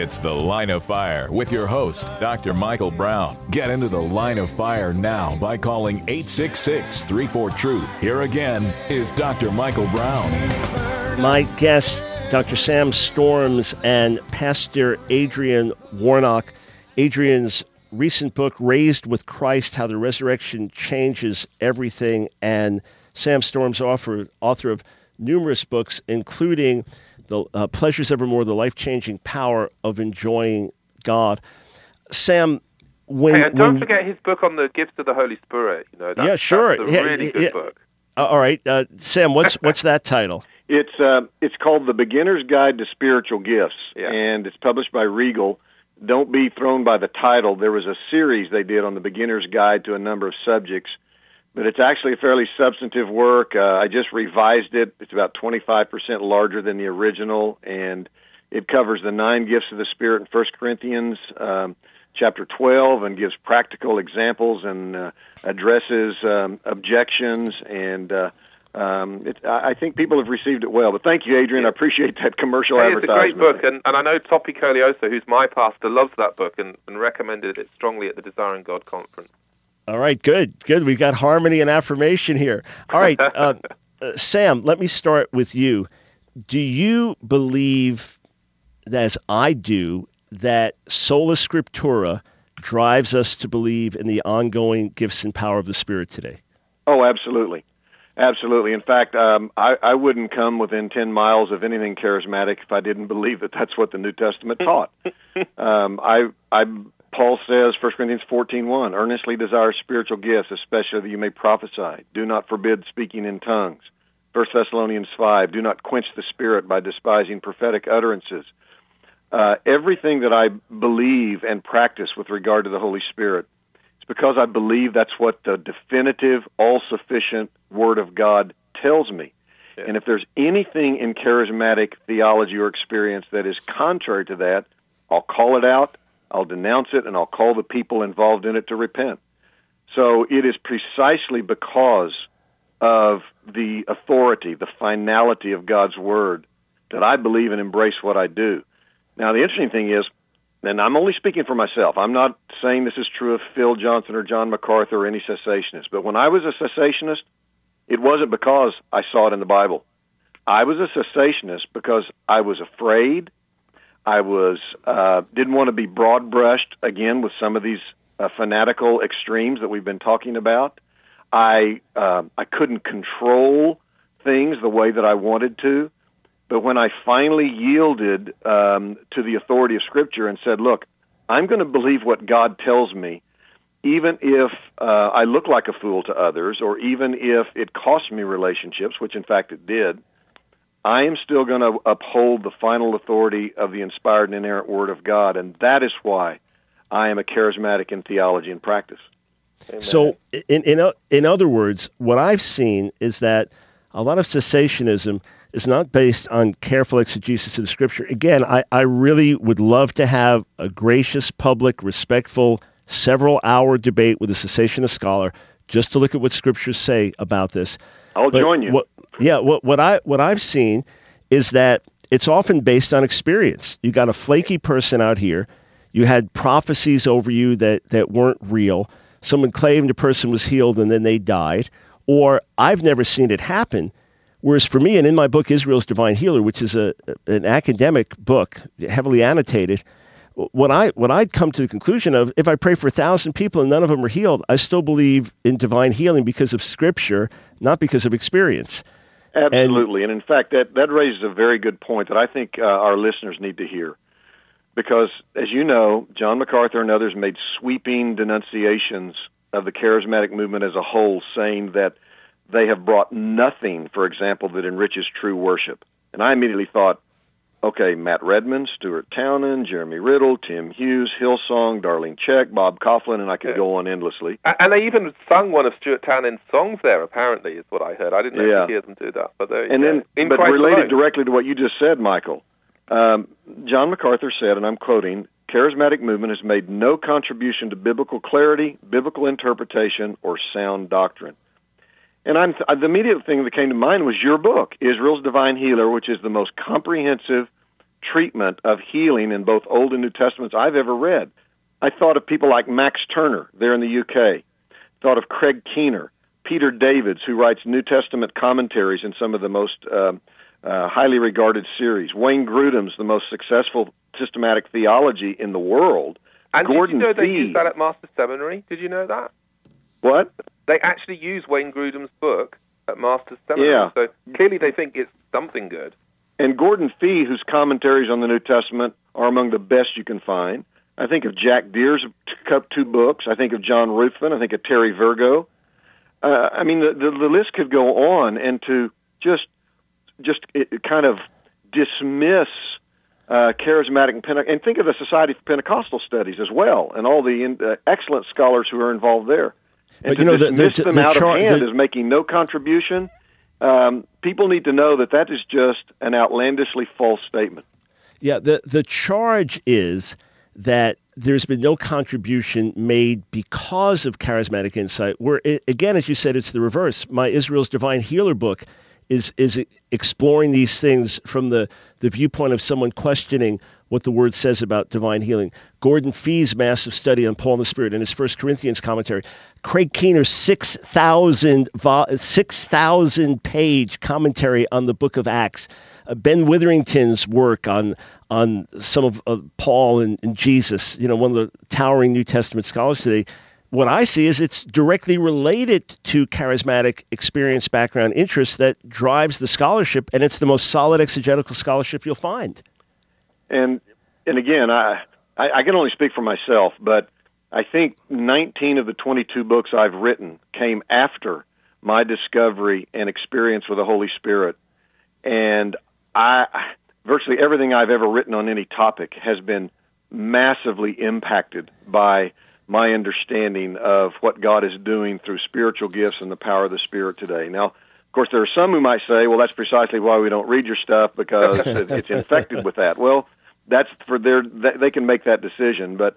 It's The Line of Fire with your host, Dr. Michael Brown. Get into the Line of Fire now by calling 866-34-TRUTH. Here again is Dr. Michael Brown. My guests, Dr. Sam Storms and Pastor Adrian Warnock. Adrian's recent book, Raised with Christ, How the Resurrection Changes Everything, and Sam Storms, author of numerous books, including The Pleasures Evermore, The Life-Changing Power of Enjoying God. Sam, don't forget his book on the gifts of the Holy Spirit. That's a really good book. All right, Sam, what's that title? It's called The Beginner's Guide to Spiritual Gifts, and it's published by Regal. Don't be thrown by the title. There was a series they did on the Beginner's Guide to a number of subjects, but it's actually a fairly substantive work. I just revised it. It's about 25% larger than the original, and it covers the 9 gifts of the Spirit in 1 Corinthians chapter 12, and gives practical examples and addresses objections, and I think people have received it well. But thank you, Adrian. I appreciate that commercial advertisement. It's a great book, and I know Toppy Colioso, who's my pastor, loves that book and recommended it strongly at the Desiring God conference. All right, good. We've got harmony and affirmation here. All right, Sam, let me start with you. Do you believe, as I do, that sola scriptura drives us to believe in the ongoing gifts and power of the Spirit today? Oh, absolutely. Absolutely. In fact, I wouldn't come within 10 miles of anything charismatic if I didn't believe that that's what the New Testament taught. Paul says, 1 Corinthians 14:1, earnestly desire spiritual gifts, especially that you may prophesy. Do not forbid speaking in tongues. 1 Thessalonians 5, do not quench the Spirit by despising prophetic utterances. Everything that I believe and practice with regard to the Holy Spirit, it's because I believe that's what the definitive, all-sufficient Word of God tells me. Yeah. And if there's anything in charismatic theology or experience that is contrary to that, I'll call it out, I'll denounce it, and I'll call the people involved in it to repent. So it is precisely because of the authority, the finality of God's Word, that I believe and embrace what I do. Now, the interesting thing is, and I'm only speaking for myself, I'm not saying this is true of Phil Johnson or John MacArthur or any cessationist, but when I was a cessationist, it wasn't because I saw it in the Bible. I was a cessationist because I was afraid. I didn't want to be broad-brushed, again, with some of these fanatical extremes that we've been talking about. I couldn't control things the way that I wanted to. But when I finally yielded to the authority of Scripture and said, look, I'm going to believe what God tells me, even if I look like a fool to others, or even if it costs me relationships, which in fact it did, I am still going to uphold the final authority of the inspired and inerrant Word of God, and that is why I am a charismatic in theology and practice. Amen. So, in other words, what I've seen is that a lot of cessationism is not based on careful exegesis of the Scripture. Again, I really would love to have a gracious, public, respectful, several-hour debate with a cessationist scholar just to look at what Scriptures say about this. I'll join you. What I've seen is that it's often based on experience. You got a flaky person out here. You had prophecies over you that weren't real. Someone claimed a person was healed and then they died. Or I've never seen it happen. Whereas for me, and in my book, Israel's Divine Healer, which is an academic book, heavily annotated, what I'd come to the conclusion of, if I pray for 1,000 people and none of them are healed, I still believe in divine healing because of Scripture, not because of experience. Absolutely. And in fact, that raises a very good point that I think our listeners need to hear. Because, as you know, John MacArthur and others made sweeping denunciations of the charismatic movement as a whole, saying that they have brought nothing, for example, that enriches true worship. And I immediately thought, okay, Matt Redman, Stuart Townend, Jeremy Riddle, Tim Hughes, Hillsong, Darlene Zschech, Bob Coughlin, and I could go on endlessly. And they even sung one of Stuart Townend's songs there, apparently, is what I heard. I didn't actually hear them do that. But related directly to what you just said, Michael, John MacArthur said, and I'm quoting, charismatic movement has made no contribution to biblical clarity, biblical interpretation, or sound doctrine. And the immediate thing that came to mind was your book, Israel's Divine Healer, which is the most comprehensive treatment of healing in both Old and New Testaments I've ever read. I thought of people like Max Turner there in the UK, thought of Craig Keener, Peter Davids, who writes New Testament commentaries in some of the most highly regarded series. Wayne Grudem's the most successful systematic theology in the world. And Gordon did you know they Fee. use that at Master's Seminary? Did you know that? What? They actually use Wayne Grudem's book at Master's Seminary. Yeah. So clearly they think it's something good. And Gordon Fee, whose commentaries on the New Testament are among the best you can find. I think of Jack Deere's two books. I think of John Ruthven. I think of Terry Virgo. I mean, the list could go on, and to just kind of dismiss charismatic and think of the Society for Pentecostal Studies as well, and all the excellent scholars who are involved there. And but, to dismiss them out of hand as making no contribution, people need to know that is just an outlandishly false statement. Yeah, the charge is that there's been no contribution made because of charismatic insight, where, again, as you said, it's the reverse. My Israel's Divine Healer book is exploring these things from the viewpoint of someone questioning what the Word says about divine healing. Gordon Fee's massive study on Paul and the Spirit and his 1 Corinthians commentary. Craig Keener's 6,000-page commentary on the book of Acts. Ben Witherington's work on some of Paul and Jesus, one of the towering New Testament scholars today. What I see is it's directly related to charismatic experience, background, interest that drives the scholarship, and it's the most solid exegetical scholarship you'll find. And again, I can only speak for myself, but I think 19 of the 22 books I've written came after my discovery and experience with the Holy Spirit. And virtually everything I've ever written on any topic has been massively impacted by my understanding of what God is doing through spiritual gifts and the power of the Spirit today. Now, of course, there are some who might say, well, that's precisely why we don't read your stuff, because it's infected with that. Well, that's they can make that decision. But,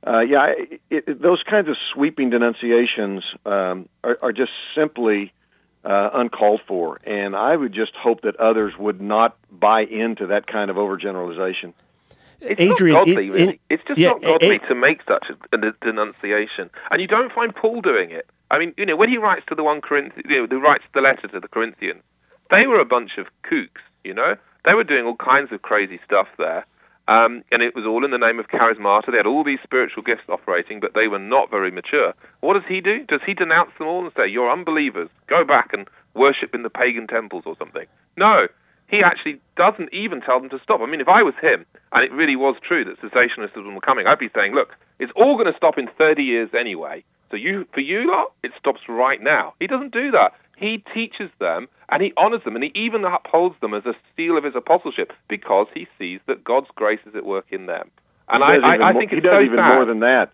those kinds of sweeping denunciations are just simply uncalled for. And I would just hope that others would not buy into that kind of overgeneralization. It's Adrian, not godly, really. It's just not godly to make such a denunciation. And you don't find Paul doing it. I mean, when he writes to the who writes the letter to the Corinthians, they were a bunch of kooks, They were doing all kinds of crazy stuff there. And it was all in the name of charismata. They had all these spiritual gifts operating, but they were not very mature. What does he do? Does he denounce them all and say, you're unbelievers, go back and worship in the pagan temples or something? No. He actually doesn't even tell them to stop. I mean, if I was him, and it really was true that cessationism were coming, I'd be saying, look, it's all going to stop in 30 years anyway. So for you lot, it stops right now. He doesn't do that. He teaches them, and he honors them, and he even upholds them as a seal of his apostleship because he sees that God's grace is at work in them. And I think it's so sad. He does even more than that.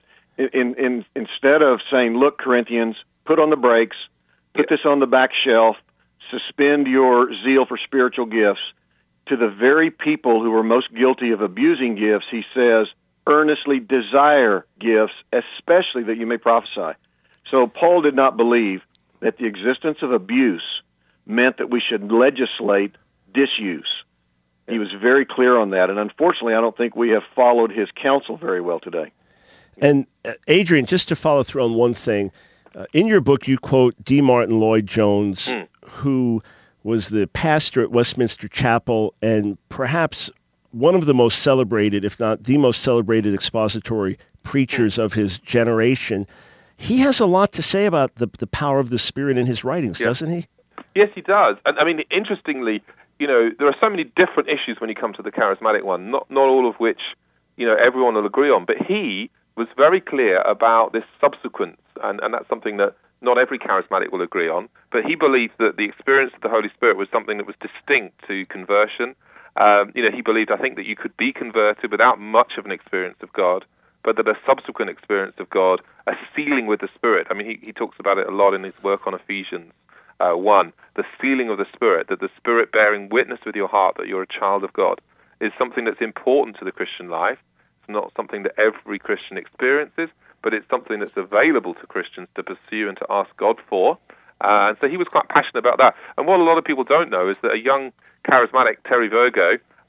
Instead of saying, look, Corinthians, put on the brakes, put this on the back shelf, suspend your zeal for spiritual gifts, to the very people who are most guilty of abusing gifts, he says, earnestly desire gifts, especially that you may prophesy. So Paul did not believe that the existence of abuse meant that we should legislate disuse. He was very clear on that, and unfortunately, I don't think we have followed his counsel very well today. And Adrian, just to follow through on one thing, in your book you quote D. Martin Lloyd-Jones, who was the pastor at Westminster Chapel and perhaps one of the most celebrated, if not the most celebrated expository preachers of his generation. He has a lot to say about the power of the Spirit in his writings, doesn't he? Yes, he does. And I mean, interestingly, there are so many different issues when you come to the charismatic one, not all of which, everyone will agree on. But he was very clear about this subsequence, and that's something that not every charismatic will agree on. But he believed that the experience of the Holy Spirit was something that was distinct to conversion. He believed, I think, that you could be converted without much of an experience of God, but that a subsequent experience of God, a sealing with the Spirit. I mean, he talks about it a lot in his work on Ephesians 1, the sealing of the Spirit, that the Spirit bearing witness with your heart that you're a child of God, is something that's important to the Christian life. It's not something that every Christian experiences, but it's something that's available to Christians to pursue and to ask God for. And so he was quite passionate about that. And what a lot of people don't know is that a young charismatic, Terry Virgo,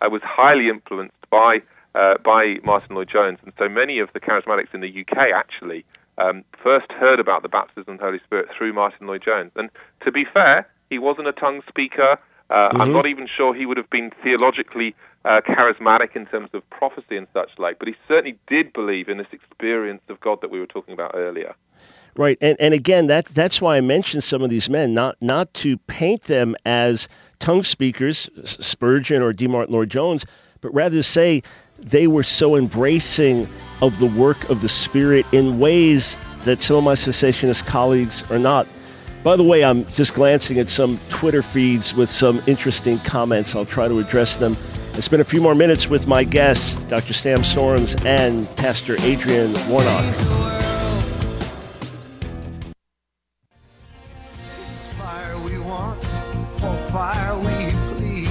was highly influenced by Martin Lloyd-Jones, and so many of the charismatics in the UK actually first heard about the baptism of the Holy Spirit through Martin Lloyd-Jones. And to be fair, he wasn't a tongue speaker. I'm not even sure he would have been theologically charismatic in terms of prophecy and such like, but he certainly did believe in this experience of God that we were talking about earlier. Right, and again, that's why I mentioned some of these men, not to paint them as tongue speakers, Spurgeon or D. Martin Lloyd-Jones, but rather to say they were so embracing of the work of the Spirit in ways that some of my cessationist colleagues are not. By the way, I'm just glancing at some Twitter feeds with some interesting comments. I'll try to address them. I spent a few more minutes with my guests, Dr. Sam Storms and Pastor Adrian Warnock. Fire we want, for fire we please.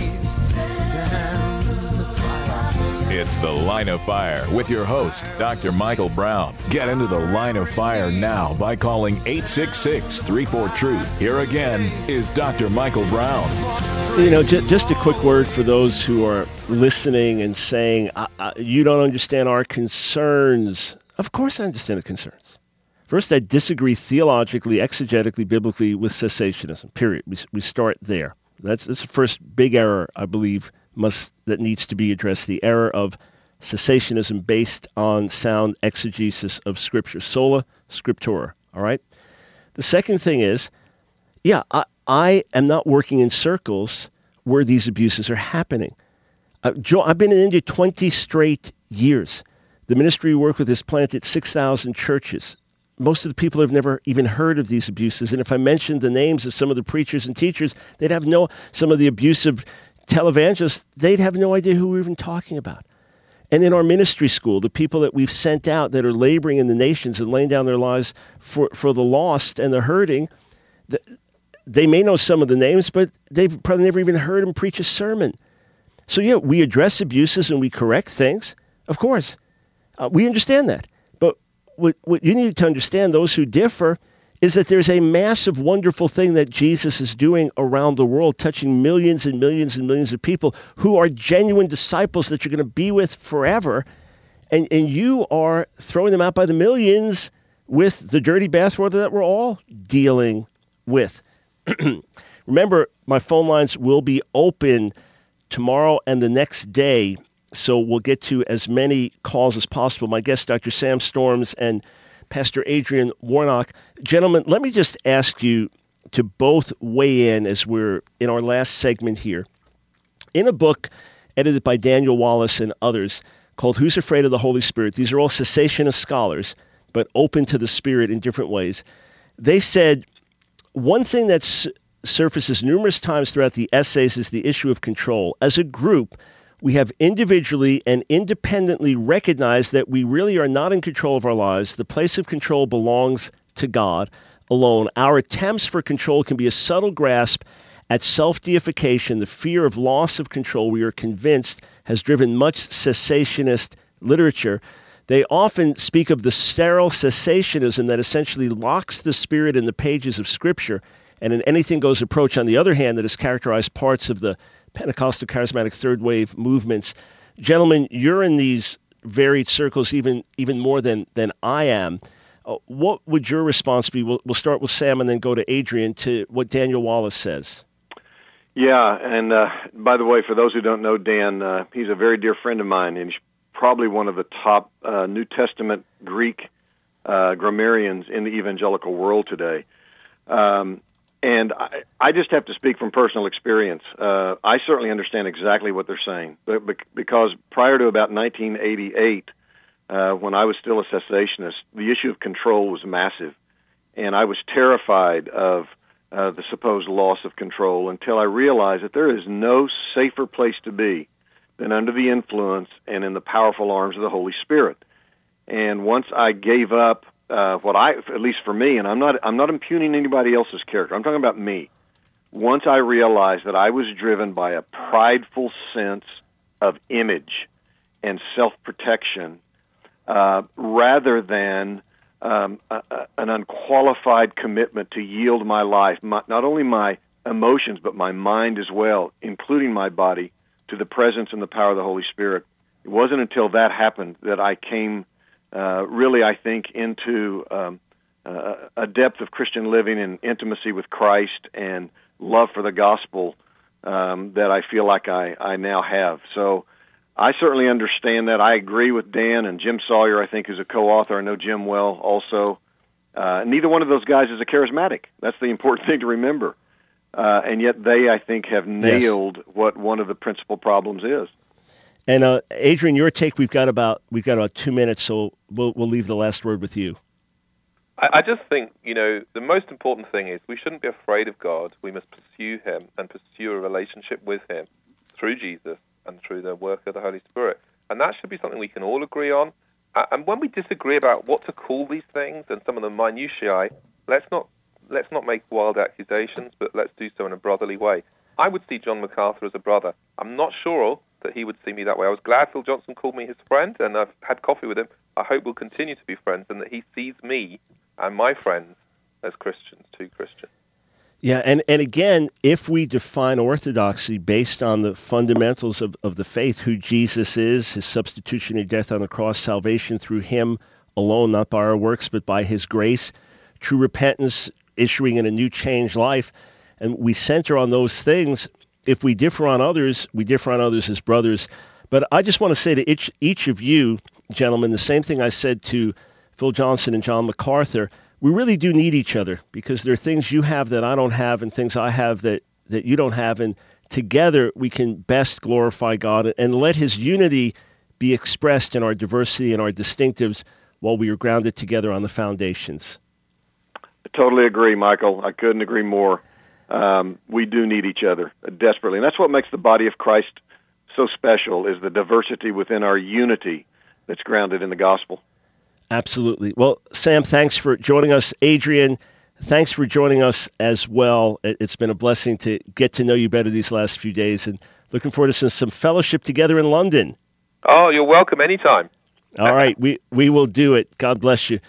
Send the fire. It's The Line of Fire with your host, Dr. Michael Brown. Get into the Line of Fire now by calling 866-34-TRUTH. Here again is Dr. Michael Brown. You know, just a quick word for those who are listening and saying, you don't understand our concerns. Of course I understand the concerns. First, I disagree theologically, exegetically, biblically with cessationism, period. We start there. That's the first big error, I believe, that needs to be addressed, the error of cessationism based on sound exegesis of Scripture, sola scriptura, all right? The second thing is, I am not working in circles where these abuses are happening. I've been in India 20 straight years. The ministry we work with has planted 6,000 churches. Most of the people have never even heard of these abuses. And if I mentioned the names of some of the preachers and teachers, some of the abusive televangelists, they'd have no idea who we're even talking about. And in our ministry school, the people that we've sent out that are laboring in the nations and laying down their lives for the lost and the hurting, they may know some of the names, but they've probably never even heard him preach a sermon. So yeah, we address abuses and we correct things. Of course, we understand that. But what you need to understand, those who differ, is that there's a massive, wonderful thing that Jesus is doing around the world, touching millions and millions and millions of people who are genuine disciples that you're going to be with forever. And you are throwing them out by the millions with the dirty bathwater that we're all dealing with. Remember, my phone lines will be open tomorrow and the next day, so we'll get to as many calls as possible. My guests, Dr. Sam Storms and Pastor Adrian Warnock. Gentlemen, let me just ask you to both weigh in as we're in our last segment here. In a book edited by Daniel Wallace and others called Who's Afraid of the Holy Spirit? These are all cessationist scholars, but open to the Spirit in different ways. They said, one thing that surfaces numerous times throughout the essays is the issue of control. As a group, we have individually and independently recognized that we really are not in control of our lives. The place of control belongs to God alone. Our attempts for control can be a subtle grasp at self-deification. The fear of loss of control, we are convinced, has driven much cessationist literature. They often speak of the sterile cessationism that essentially locks the Spirit in the pages of Scripture, and an anything-goes approach, on the other hand, that has characterized parts of the Pentecostal charismatic third wave movements. Gentlemen, you're in these varied circles even more than I am. What would your response be? We'll start with Sam and then go to Adrian to what Daniel Wallace says. Yeah, and by the way, for those who don't know Dan, he's a very dear friend of mine, and he's probably one of the top New Testament Greek grammarians in the evangelical world today. And I just have to speak from personal experience. I certainly understand exactly what they're saying, because prior to about 1988, when I was still a cessationist, the issue of control was massive, and I was terrified of the supposed loss of control until I realized that there is no safer place to be than under the influence and in the powerful arms of the Holy Spirit. And once I gave up at least for me, and I'm not impugning anybody else's character, I'm talking about me. Once I realized that I was driven by a prideful sense of image and self-protection, rather than an unqualified commitment to yield my life, not only my emotions, but my mind as well, including my body, to the presence and the power of the Holy Spirit. It wasn't until that happened that I came really, I think, into a depth of Christian living and intimacy with Christ and love for the gospel that I feel like I now have. So I certainly understand that. I agree with Dan and Jim Sawyer, I think, is a co-author. I know Jim well also. Neither one of those guys is a charismatic. That's the important thing to remember. And yet they, I think, have nailed what one of the principal problems is. And Adrian, your take. We've got about 2 minutes, so we'll leave the last word with you. I just think, the most important thing is we shouldn't be afraid of God. We must pursue Him and pursue a relationship with Him through Jesus and through the work of the Holy Spirit. And that should be something we can all agree on. And when we disagree about what to call these things and some of the minutiae, let's not make wild accusations, but let's do so in a brotherly way. I would see John MacArthur as a brother. I'm not sure that he would see me that way. I was glad Phil Johnson called me his friend, and I've had coffee with him. I hope we'll continue to be friends, and that he sees me and my friends as Christians, two Christians. Yeah, and again, if we define orthodoxy based on the fundamentals of the faith, who Jesus is, his substitutionary death on the cross, salvation through him alone, not by our works, but by his grace, true repentance, issuing in a new changed life, and we center on those things. If we differ on others, we differ on others as brothers. But I just want to say to each of you, gentlemen, the same thing I said to Phil Johnson and John MacArthur. We really do need each other, because there are things you have that I don't have and things I have that you don't have. And together we can best glorify God and let his unity be expressed in our diversity and our distinctives while we are grounded together on the foundations. I totally agree, Michael. I couldn't agree more. We do need each other desperately. And that's what makes the body of Christ so special, is the diversity within our unity that's grounded in the gospel. Absolutely. Well, Sam, thanks for joining us. Adrian, thanks for joining us as well. It's been a blessing to get to know you better these last few days, and looking forward to some fellowship together in London. Oh, you're welcome anytime. All right, we will do it. God bless you.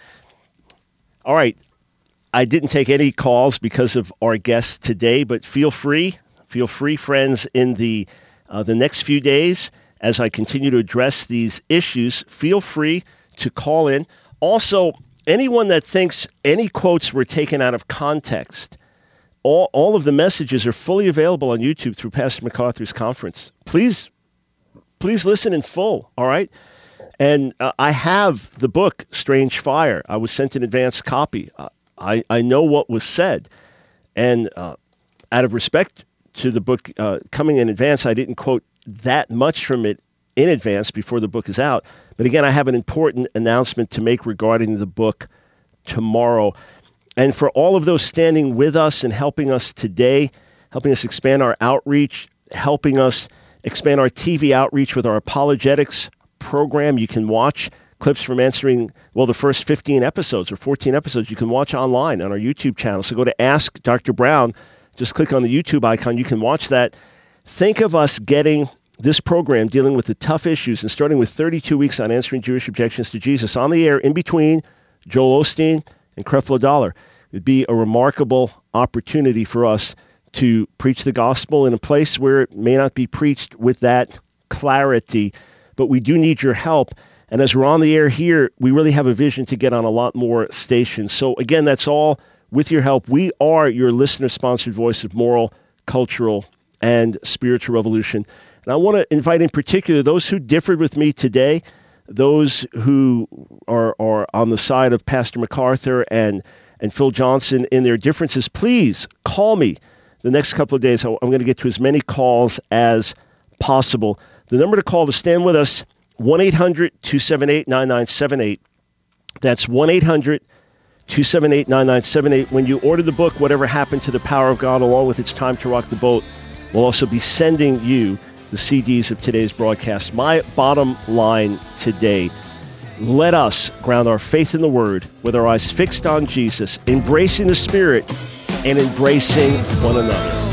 All right, I didn't take any calls because of our guests today, but feel free, friends, in the next few days as I continue to address these issues. Feel free to call in. Also, anyone that thinks any quotes were taken out of context, all of the messages are fully available on YouTube through Pastor MacArthur's conference. Please listen in full, all right? And I have the book, Strange Fire. I was sent an advanced copy. I know what was said. And out of respect to the book coming in advance, I didn't quote that much from it in advance before the book is out. But again, I have an important announcement to make regarding the book tomorrow. And for all of those standing with us and helping us today, helping us expand our outreach, helping us expand our TV outreach with our apologetics program, you can watch clips from answering, the first 15 episodes or 14 episodes you can watch online on our YouTube channel. So go to Ask Dr. Brown, just click on the YouTube icon, you can watch that. Think of us getting this program dealing with the tough issues and starting with 32 weeks on answering Jewish objections to Jesus on the air in between Joel Osteen and Creflo Dollar. It'd be a remarkable opportunity for us to preach the gospel in a place where it may not be preached with that clarity, but we do need your help. And as we're on the air here, we really have a vision to get on a lot more stations. So again, that's all with your help. We are your listener-sponsored voice of moral, cultural, and spiritual revolution. And I want to invite in particular those who differed with me today, those who are on the side of Pastor MacArthur and Phil Johnson in their differences. Please call me the next couple of days. I'm going to get to as many calls as possible. The number to call to stand with us, 1-800-278-9978. That's 1-800-278-9978. When you order the book, Whatever Happened to the Power of God, along with It's Time to Rock the Boat, we'll also be sending you the CDs of today's broadcast. My bottom line today, let us ground our faith in the Word with our eyes fixed on Jesus, embracing the Spirit and embracing one another.